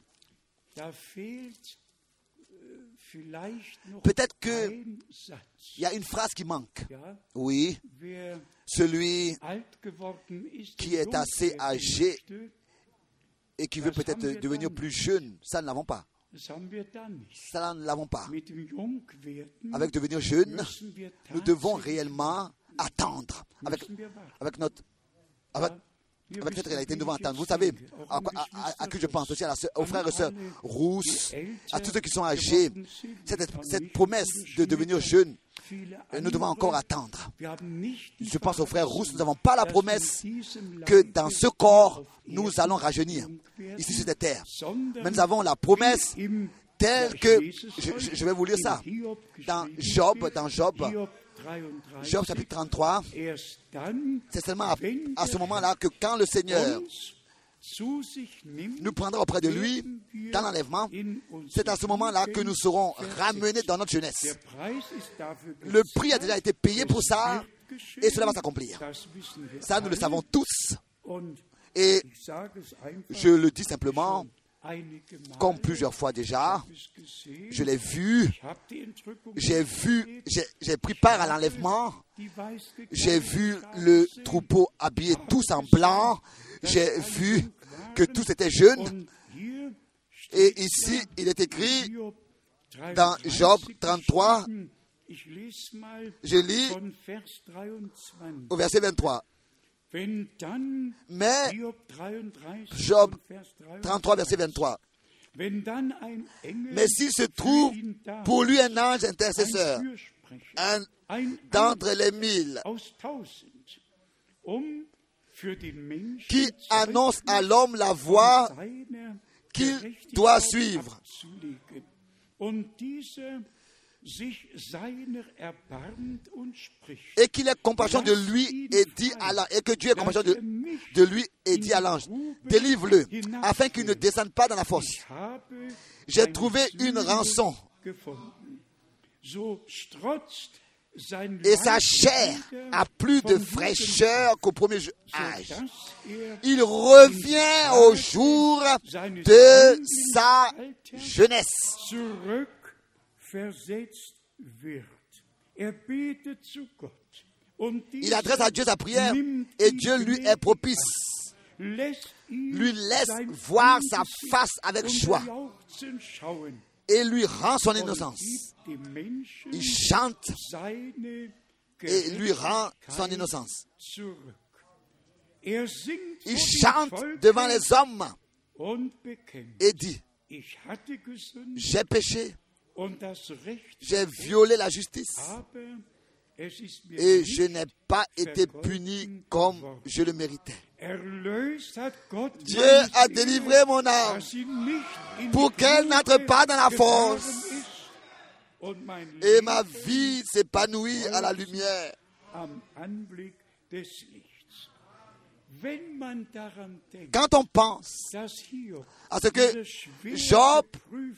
Peut-être qu'il y a une phrase qui manque. Oui, celui qui est assez âgé et qui veut peut-être devenir plus jeune, ça ne l'avons pas. Ça ne l'avons pas. Avec devenir jeune, nous devons réellement attendre. Avec, avec notre... Avec, Avec cette réalité, nous devons attendre. Vous savez à, à, à, à qui je pense aussi, à la soeur, aux frères et sœurs rousses, à tous ceux qui sont âgés. Cette, cette promesse de devenir jeune, nous devons encore attendre. Je pense aux frères rousses, nous n'avons pas la promesse que dans ce corps, nous allons rajeunir, ici sur cette terre. Mais nous avons la promesse telle que, je, je vais vous lire ça, dans Job, dans Job, Job chapitre trente-trois, c'est seulement à, à ce moment-là que quand le Seigneur nous prendra auprès de lui dans l'enlèvement, c'est à ce moment-là que nous serons ramenés dans notre jeunesse. Le prix a déjà été payé pour ça et cela va s'accomplir. Ça, nous le savons tous. Et je le dis simplement, comme plusieurs fois déjà, je l'ai vu, j'ai vu, j'ai, j'ai pris part à l'enlèvement, j'ai vu le troupeau habillé tous en blanc, j'ai vu que tous étaient jeunes, et ici il est écrit dans Job trente-trois, je lis au verset vingt-trois. Mais Job trente-trois, verset vingt-trois. Mais s'il se trouve pour lui un ange intercesseur, un d'entre les mille, qui annonce à l'homme la voie qu'il doit suivre, et qu'il ait compassion de lui et dit à l'ange, et que Dieu ait compassion de, de lui et dit à l'ange, délivre-le, afin qu'il ne descende pas dans la fosse. J'ai trouvé une rançon, et sa chair a plus de fraîcheur qu'au premier âge. Il revient au jour de sa jeunesse. Il adresse à Dieu sa prière et Dieu lui est propice, lui laisse voir sa face avec joie et lui rend son innocence. Il chante et lui rend son innocence. Il chante devant les hommes et dit, j'ai péché, j'ai violé la justice et je n'ai pas été puni comme je le méritais. Dieu a délivré mon âme pour qu'elle n'entre pas dans la fosse et ma vie s'épanouit à la lumière. Quand on pense à ce que Job,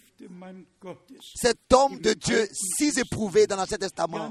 cet homme de Dieu si éprouvé dans l'Ancien Testament,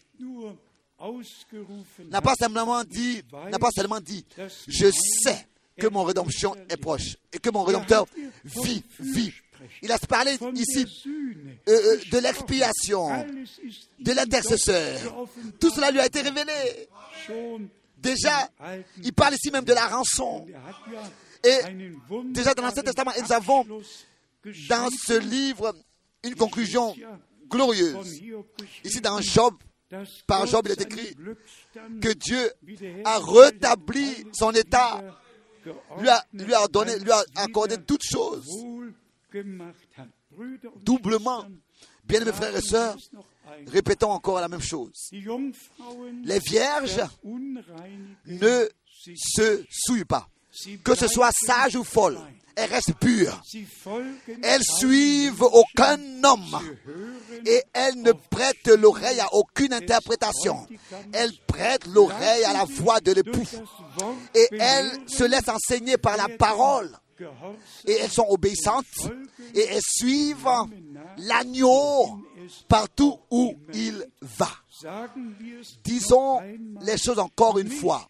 n'a pas simplement dit, n'a pas seulement dit, je sais que mon rédemption est proche et que mon rédempteur vit, vit. Il a parlé ici euh, de l'expiation, de l'intercesseur. Tout cela lui a été révélé. Déjà, il parle ici même de la rançon. Et déjà dans l'Ancien Testament, nous avons dans ce livre une conclusion glorieuse. Ici dans Job, par Job, il est écrit que Dieu a rétabli son état, lui a, lui a donné, lui a accordé toutes choses doublement. Bien aimés frères et sœurs, répétons encore la même chose. Les vierges ne se souillent pas. Que ce soit sage ou folle, elles restent pures. Elles suivent aucun homme et elles ne prêtent l'oreille à aucune interprétation. Elles prêtent l'oreille à la voix de l'époux et elles se laissent enseigner par la parole. Et elles sont obéissantes et elles suivent l'agneau partout où il va. Disons les choses encore une fois.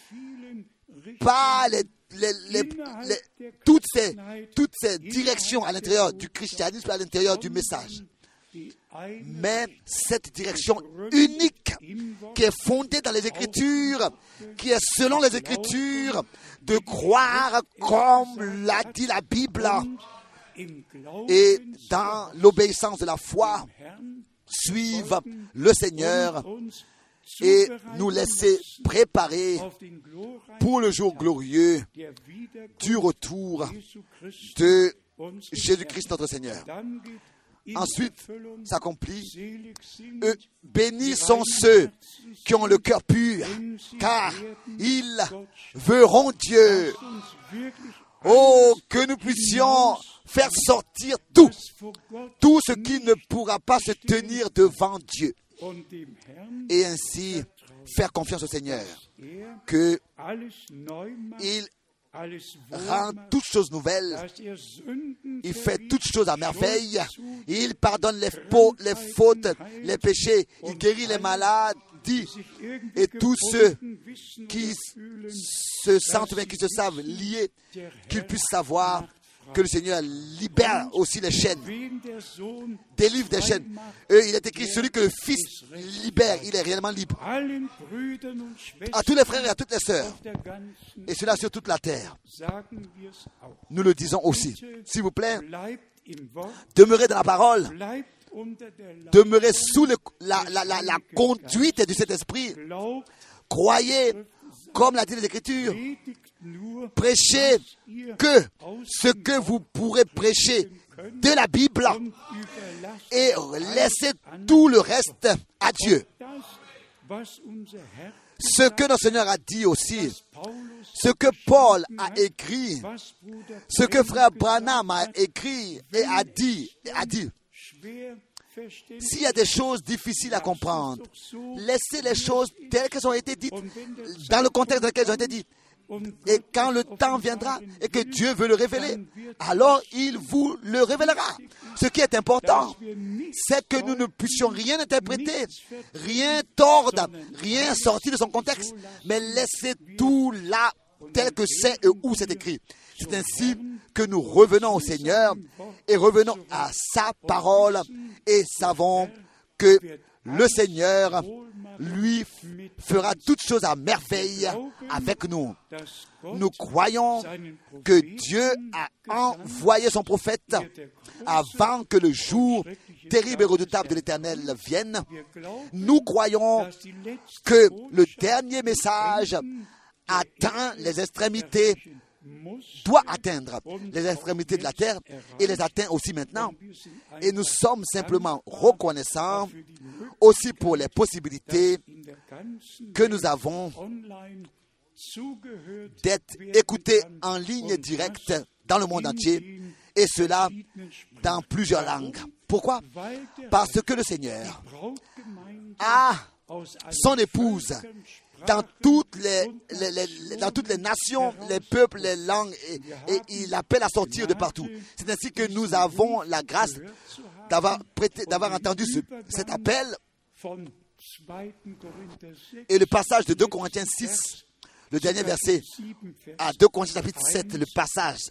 Pas les, les, les, les, toutes, ces, toutes ces directions à l'intérieur du christianisme, à l'intérieur du message. Mais cette direction unique qui est fondée dans les Écritures, qui est selon les Écritures, de croire comme l'a dit la Bible et dans l'obéissance de la foi, suivre le Seigneur et nous laisser préparer pour le jour glorieux du retour de Jésus-Christ notre Seigneur. Ensuite s'accomplit, euh, bénis sont ceux qui ont le cœur pur, car ils verront Dieu. Oh, que nous puissions faire sortir tout, tout ce qui ne pourra pas se tenir devant Dieu, et ainsi faire confiance au Seigneur, que il rend toutes choses nouvelles, il fait toutes choses à merveille, il pardonne les, faux, les fautes, les péchés, il guérit les maladies, et tous ceux qui se sentent, qui se savent liés, qu'ils puissent savoir que le Seigneur libère aussi les chaînes, délivre des chaînes. Et il est écrit, celui que le Fils libère, il est réellement libre. À tous les frères et à toutes les sœurs, et cela sur toute la terre, nous le disons aussi. S'il vous plaît, demeurez dans la parole, demeurez sous le, la, la, la, la conduite du Saint-Esprit, croyez comme l'a dit les Écritures, prêchez que ce que vous pourrez prêcher de la Bible et laissez tout le reste à Dieu. Ce que notre Seigneur a dit aussi, ce que Paul a écrit, ce que frère Branham a écrit et a dit, a dit. S'il y a des choses difficiles à comprendre, laissez les choses telles qu'elles ont été dites, dans le contexte dans lequel elles ont été dites. Et quand le temps viendra et que Dieu veut le révéler, alors il vous le révélera. Ce qui est important, c'est que nous ne puissions rien interpréter, rien tordre, rien sortir de son contexte, mais laisser tout là tel que c'est et où c'est écrit. C'est ainsi que nous revenons au Seigneur et revenons à sa parole et savons que le Seigneur, lui, fera toutes choses à merveille avec nous. Nous croyons que Dieu a envoyé son prophète avant que le jour terrible et redoutable de l'Éternel vienne. Nous croyons que le dernier message atteint les extrémités, doit atteindre les extrémités de la terre et les atteint aussi maintenant. Et nous sommes simplement reconnaissants aussi pour les possibilités que nous avons d'être écoutés en ligne directe dans le monde entier, et cela dans plusieurs langues. Pourquoi? Parce que le Seigneur a son épouse dans toutes les, les, les, dans toutes les nations, les peuples, les langues, et, et il appelle à sortir de partout. C'est ainsi que nous avons la grâce d'avoir, prêté, d'avoir entendu ce, cet appel. Et le passage de deux Corinthiens six, le dernier verset, à deux Corinthiens chapitre sept, le passage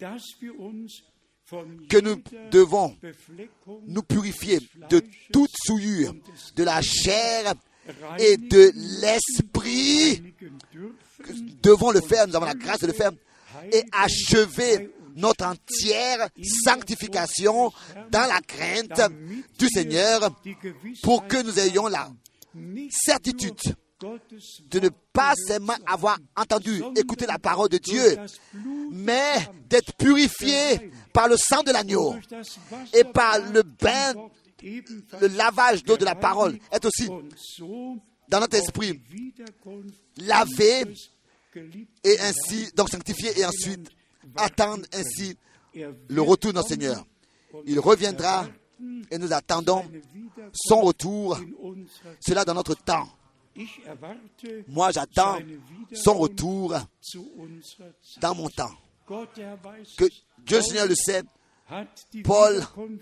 que nous devons nous purifier de toute souillure, de la chair et de l'esprit. Nous devons le faire, nous avons la grâce de le faire, et achever notre entière sanctification dans la crainte du Seigneur, pour que nous ayons la certitude de ne pas seulement avoir entendu, écouter la parole de Dieu, mais d'être purifié par le sang de l'agneau et par le bain, le lavage d'eau de la parole, est aussi dans notre esprit lavé et ainsi, donc sanctifié, et ensuite attendre ainsi le retour de notre Seigneur. Il reviendra et nous attendons son retour, cela dans notre temps. Moi, j'attends son retour dans mon temps. Que Dieu le Seigneur le sait, Paul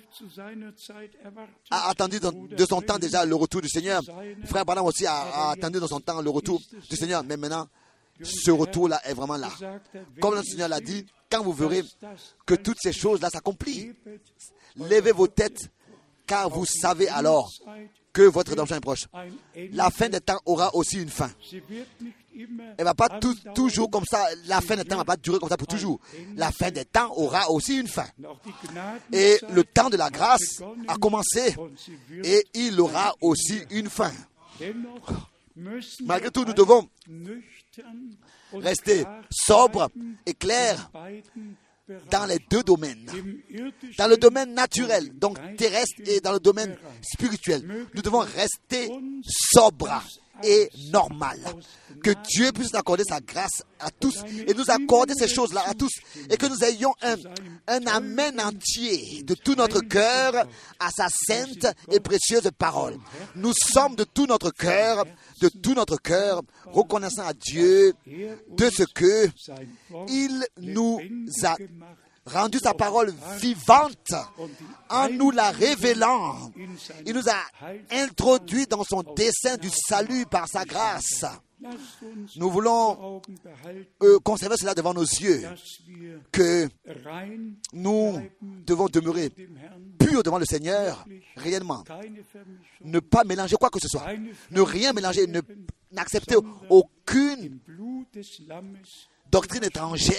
a attendu de son temps déjà le retour du Seigneur. Frère Branham aussi a, a attendu de son temps le retour du Seigneur. Mais maintenant, ce retour-là est vraiment là. Comme le Seigneur l'a dit, quand vous verrez que toutes ces choses-là s'accomplissent, levez vos têtes, car vous savez alors que votre rédemption est proche. La fin des temps aura aussi une fin. Elle ne va pas tout, toujours comme ça. La fin des temps ne va pas durer comme ça pour toujours. La fin des temps aura aussi une fin. Et le temps de la grâce a commencé et il aura aussi une fin. Malgré tout, nous devons rester sobres et clairs dans les deux domaines. Dans le domaine naturel, donc terrestre, et dans le domaine spirituel. Nous devons rester sobres et normal. Que Dieu puisse nous accorder sa grâce à tous et nous accorder ces choses-là à tous, et que nous ayons un, un amen entier de tout notre cœur à sa sainte et précieuse parole. Nous sommes de tout notre cœur, de tout notre cœur, reconnaissants à Dieu de ce que il nous a rendu sa parole vivante en nous la révélant. Il nous a introduit dans son dessein du salut par sa grâce. Nous voulons euh, conserver cela devant nos yeux, que nous devons demeurer purs devant le Seigneur, réellement. Ne pas mélanger quoi que ce soit. Ne rien mélanger, ne, n'accepter aucune doctrine étrangère,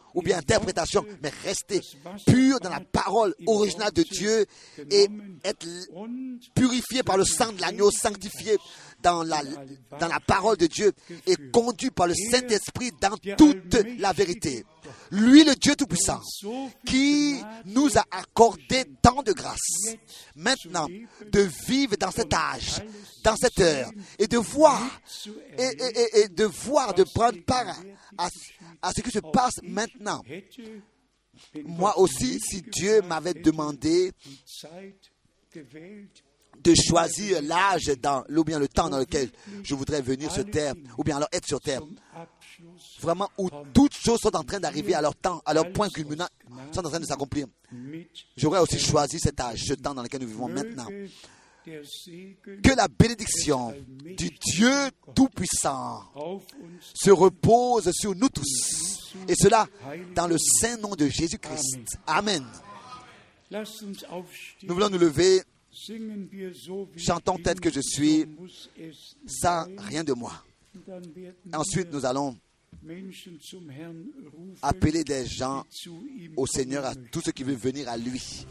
ou bien interprétation, mais rester pur dans la parole originale de Dieu et être purifié par le sang de l'agneau, sanctifié dans la, dans la parole de Dieu et conduit par le Saint-Esprit dans toute la vérité. Lui, le Dieu Tout-Puissant, qui nous a accordé tant de grâce, maintenant, de vivre dans cet âge, dans cette heure, et de voir, et, et, et, et de voir, de prendre part à, à ce qui se passe maintenant. Moi aussi, si Dieu m'avait demandé de choisir l'âge dans, ou bien le temps dans lequel je voudrais venir sur terre, ou bien alors être sur terre, vraiment où toutes choses sont en train d'arriver à leur temps, à leur point culminant, sont en train de s'accomplir. J'aurais aussi choisi cet âge, ce temps dans lequel nous vivons maintenant. Que la bénédiction du Dieu Tout-Puissant se repose sur nous tous, et cela dans le saint nom de Jésus-Christ. Amen. Nous voulons nous lever. Chantons tel que je suis, sans rien de moi. Ensuite, nous allons appeler des gens au Seigneur, à tous ceux qui veulent venir à lui.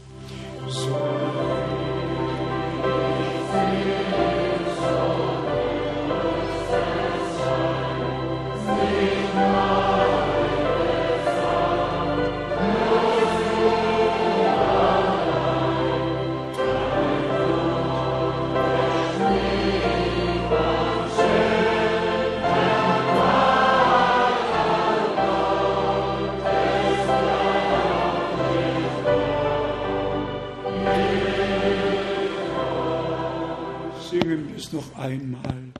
Noch einmal.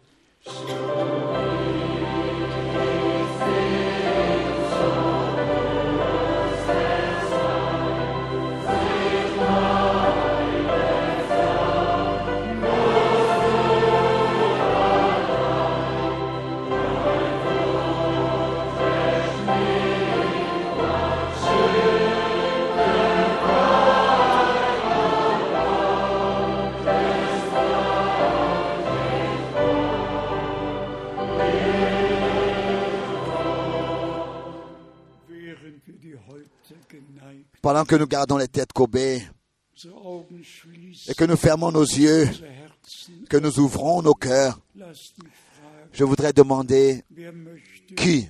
Pendant que nous gardons les têtes courbées et que nous fermons nos yeux, que nous ouvrons nos cœurs, je voudrais demander qui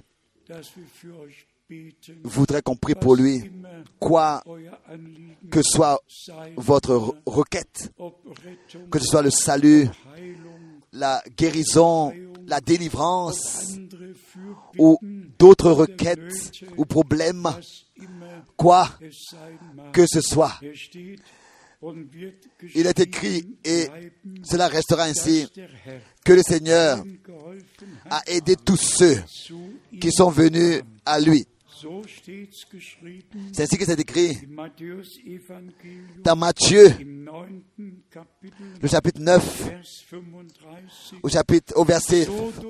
voudrait qu'on prie pour lui, quoi que soit votre requête, que ce soit le salut, la guérison, la délivrance ou d'autres requêtes ou problèmes, quoi que ce soit. Il est écrit, et cela restera ainsi, que le Seigneur a aidé tous ceux qui sont venus à lui. C'est ainsi que c'est écrit dans Matthieu, le chapitre neuf, au, chapitre, au verset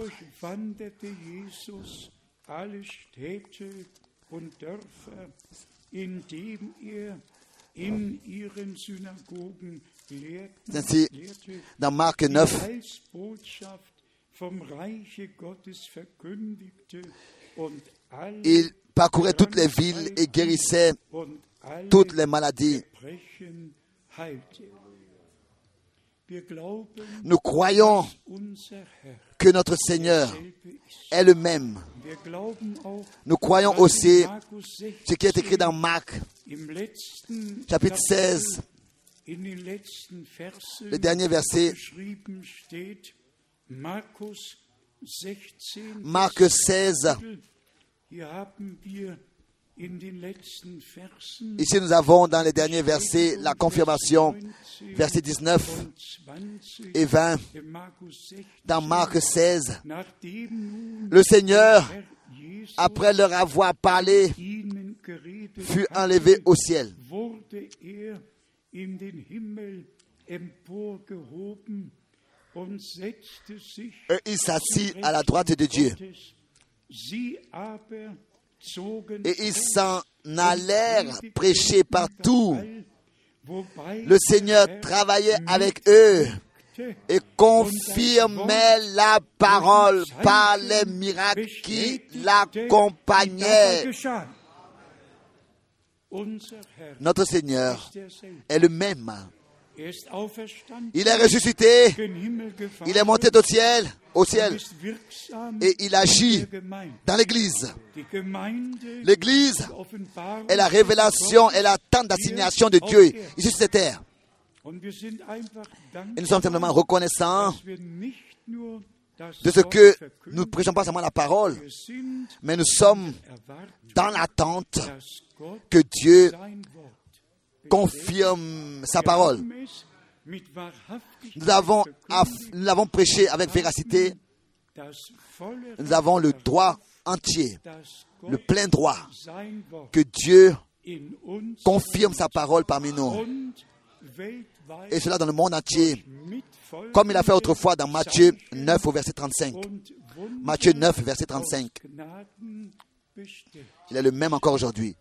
c'est ainsi dans Marc neuf, il parcourait toutes les villes et guérissait toutes les maladies. Nous croyons que notre Seigneur est le même. Nous croyons aussi ce qui est écrit dans Marc, chapitre seize, le dernier verset. Marc seize. Ici, nous avons dans les derniers versets la confirmation, versets dix-neuf et vingt. Dans Marc seize, le Seigneur, après leur avoir parlé, fut enlevé au ciel. Et il s'assit à la droite de Dieu. Et ils s'en allèrent prêcher partout. Le Seigneur travaillait avec eux et confirmait la parole par les miracles qui l'accompagnaient. Notre Seigneur est le même. Il est ressuscité, il est monté au ciel, au ciel, et il agit dans l'Église. L'Église est la révélation, est la tente d'assignation de Dieu ici sur cette terre. Et nous sommes simplement reconnaissants de ce que nous ne prêchons pas seulement la parole, mais nous sommes dans l'attente que Dieu confirme sa parole. Nous avons, nous l'avons prêché avec véracité. Nous avons le droit entier, le plein droit que Dieu confirme sa parole parmi nous. Et cela dans le monde entier, comme il a fait autrefois dans Matthieu neuf au verset trente-cinq. Matthieu neuf, verset trente-cinq. Il est le même encore aujourd'hui.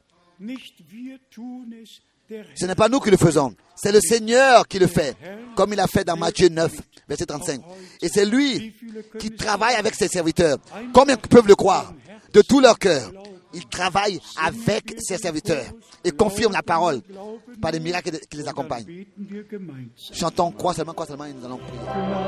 Ce n'est pas nous qui le faisons, c'est le Seigneur qui le fait, comme il a fait dans Matthieu neuf, verset trente-cinq. Et c'est lui qui travaille avec ses serviteurs. Combien peuvent le croire? De tout leur cœur. Il travaille avec ses serviteurs et confirme la parole par des miracles qui les accompagnent. Chantons, crois seulement, crois seulement, et nous allons prier.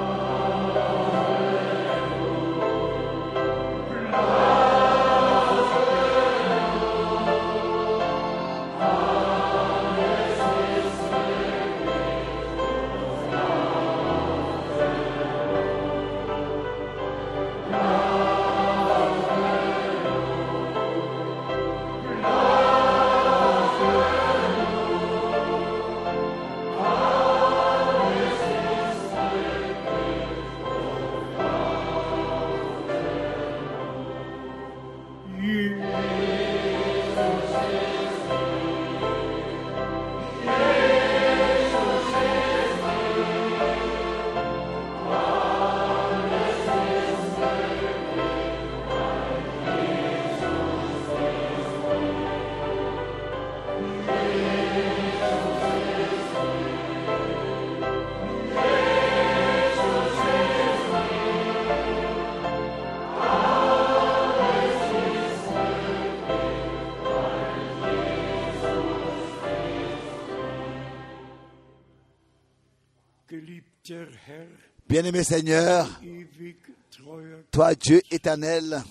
Bien-aimé Seigneur, toi Dieu éternel,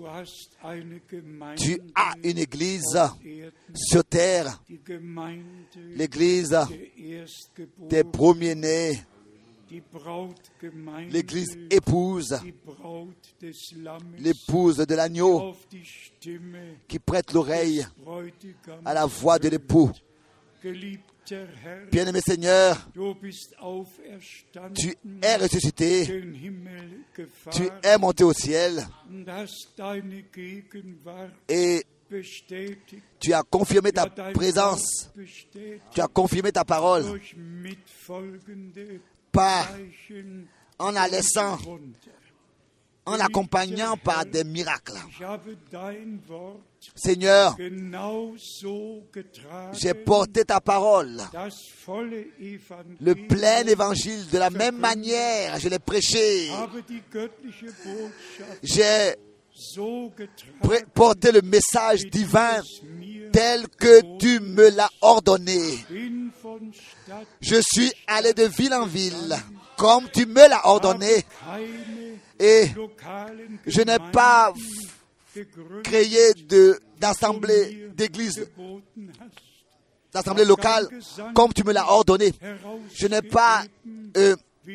tu as une église sur terre, l'église des premiers-nés, l'église épouse, l'épouse de l'agneau qui prête l'oreille à la voix de l'époux. Bien-aimé Seigneur, tu es ressuscité, tu es monté au ciel et tu as confirmé ta présence, tu as confirmé ta parole par, en la laissant, en l'accompagnant par des miracles. Seigneur, j'ai porté ta parole, le plein évangile, de la même manière, je l'ai prêché. J'ai porté le message divin tel que tu me l'as ordonné. Je suis allé de ville en ville, comme tu me l'as ordonné, et je n'ai pas créé de, d'assemblée d'église, d'assemblée locale, comme tu me l'as ordonné. Je n'ai pas euh,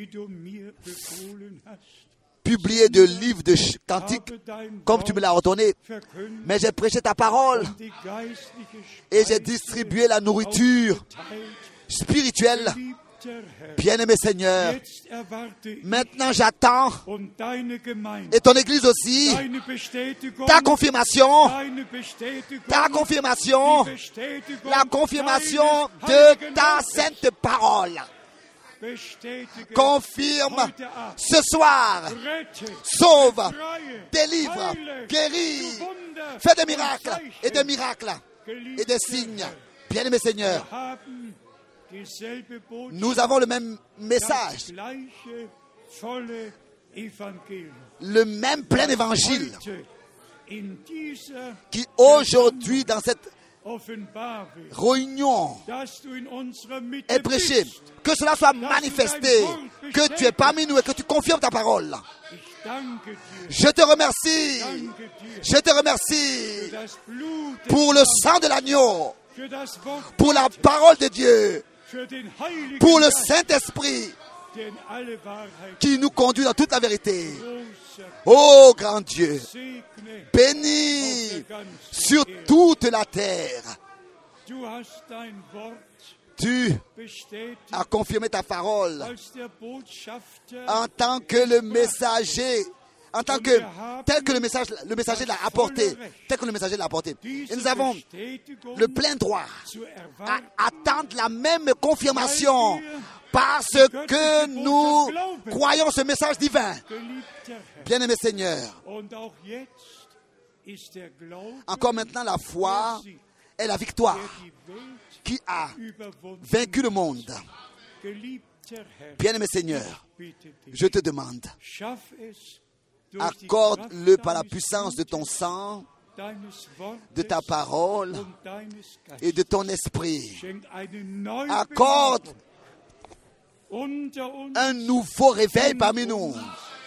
publié de livres de cantiques, comme tu me l'as ordonné, mais j'ai prêché ta parole et j'ai distribué la nourriture spirituelle. Bien-aimé Seigneur, maintenant j'attends, et ton Église aussi, ta confirmation, ta confirmation, la confirmation de ta sainte parole. Confirme ce soir, sauve, délivre, guéris, fais des miracles et des miracles et des signes. Bien-aimé Seigneur, nous avons le même message, le même plein évangile qui aujourd'hui, dans cette réunion est prêchée, que cela soit manifesté, que tu es parmi nous et que tu confirmes ta parole. Je te remercie, je te remercie pour le sang de l'agneau, pour la parole de Dieu, pour le Saint-Esprit qui nous conduit dans toute la vérité. Ô grand Dieu, bénis sur toute la terre. Tu as confirmé ta parole en tant que le messager, en tant que tel que le message, le messager l'a apporté, tel que le messager l'a apporté. Et nous avons le plein droit à attendre la même confirmation parce que nous croyons ce message divin. Bien-aimé Seigneur, encore maintenant la foi est la victoire qui a vaincu le monde. Bien-aimé Seigneur, je te demande, accorde-le par la puissance de ton sang, de ta parole et de ton esprit. Accorde un nouveau réveil parmi nous,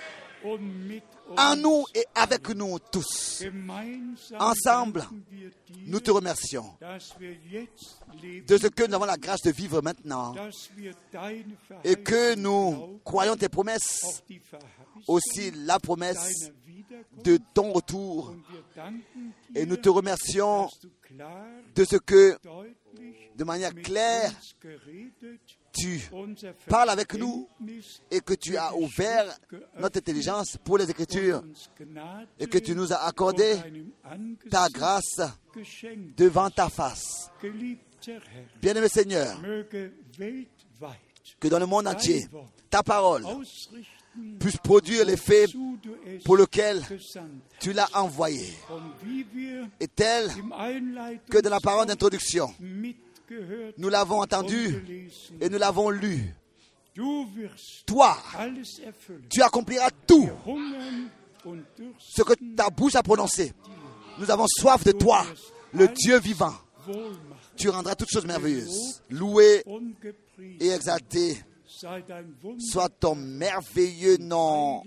en nous et avec nous tous. Ensemble, nous te remercions de ce que nous avons la grâce de vivre maintenant et que nous croyons tes promesses, aussi la promesse de ton retour. Et nous te remercions de ce que, de manière claire, tu parles avec nous et que tu as ouvert notre intelligence pour les Écritures et que tu nous as accordé ta grâce devant ta face. Bien-aimé Seigneur, que dans le monde entier, ta parole puisse produire l'effet pour lequel tu l'as envoyé. Et tel que dans la parole d'introduction, nous l'avons entendu et nous l'avons lu. Toi, tu accompliras tout ce que ta bouche a prononcé. Nous avons soif de toi, le Dieu vivant. Tu rendras toutes choses merveilleuses. Loué et exalté soit ton merveilleux nom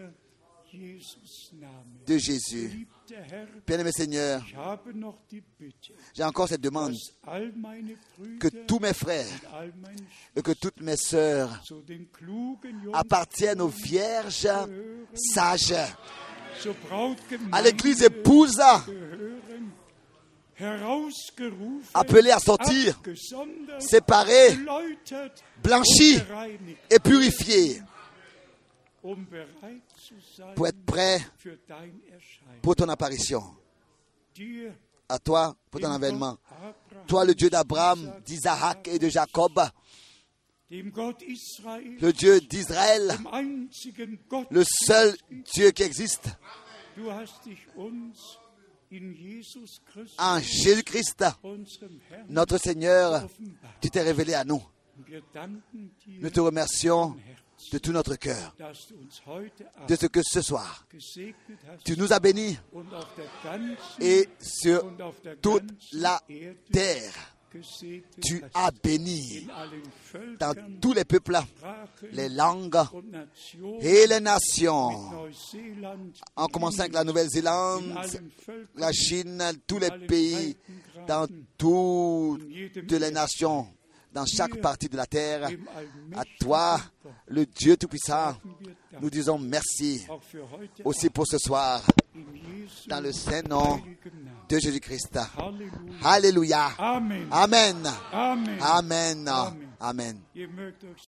de Jésus. Bien-aimé Seigneur, j'ai encore cette demande que tous mes frères et que toutes mes sœurs appartiennent aux vierges sages, à l'église épouse, appelée à sortir, séparée, blanchie et purifiée, pour être prêt pour ton apparition. À toi, pour ton avènement. Toi, le Dieu d'Abraham, d'Isaac et de Jacob, le Dieu d'Israël, le seul Dieu qui existe. En Jésus-Christ, notre Seigneur, tu t'es révélé à nous. Nous te remercions de tout notre cœur, de ce que ce soir, tu nous as bénis et sur toute la terre, tu as béni dans tous les peuples, les langues et les nations, en commençant avec la Nouvelle-Zélande, la Chine, tous les pays, dans toutes les nations, dans chaque partie de la terre. À toi, le Dieu Tout-Puissant, nous disons merci aussi pour ce soir, dans le saint nom de Jésus-Christ. Alléluia. Amen. Amen. Amen. Amen.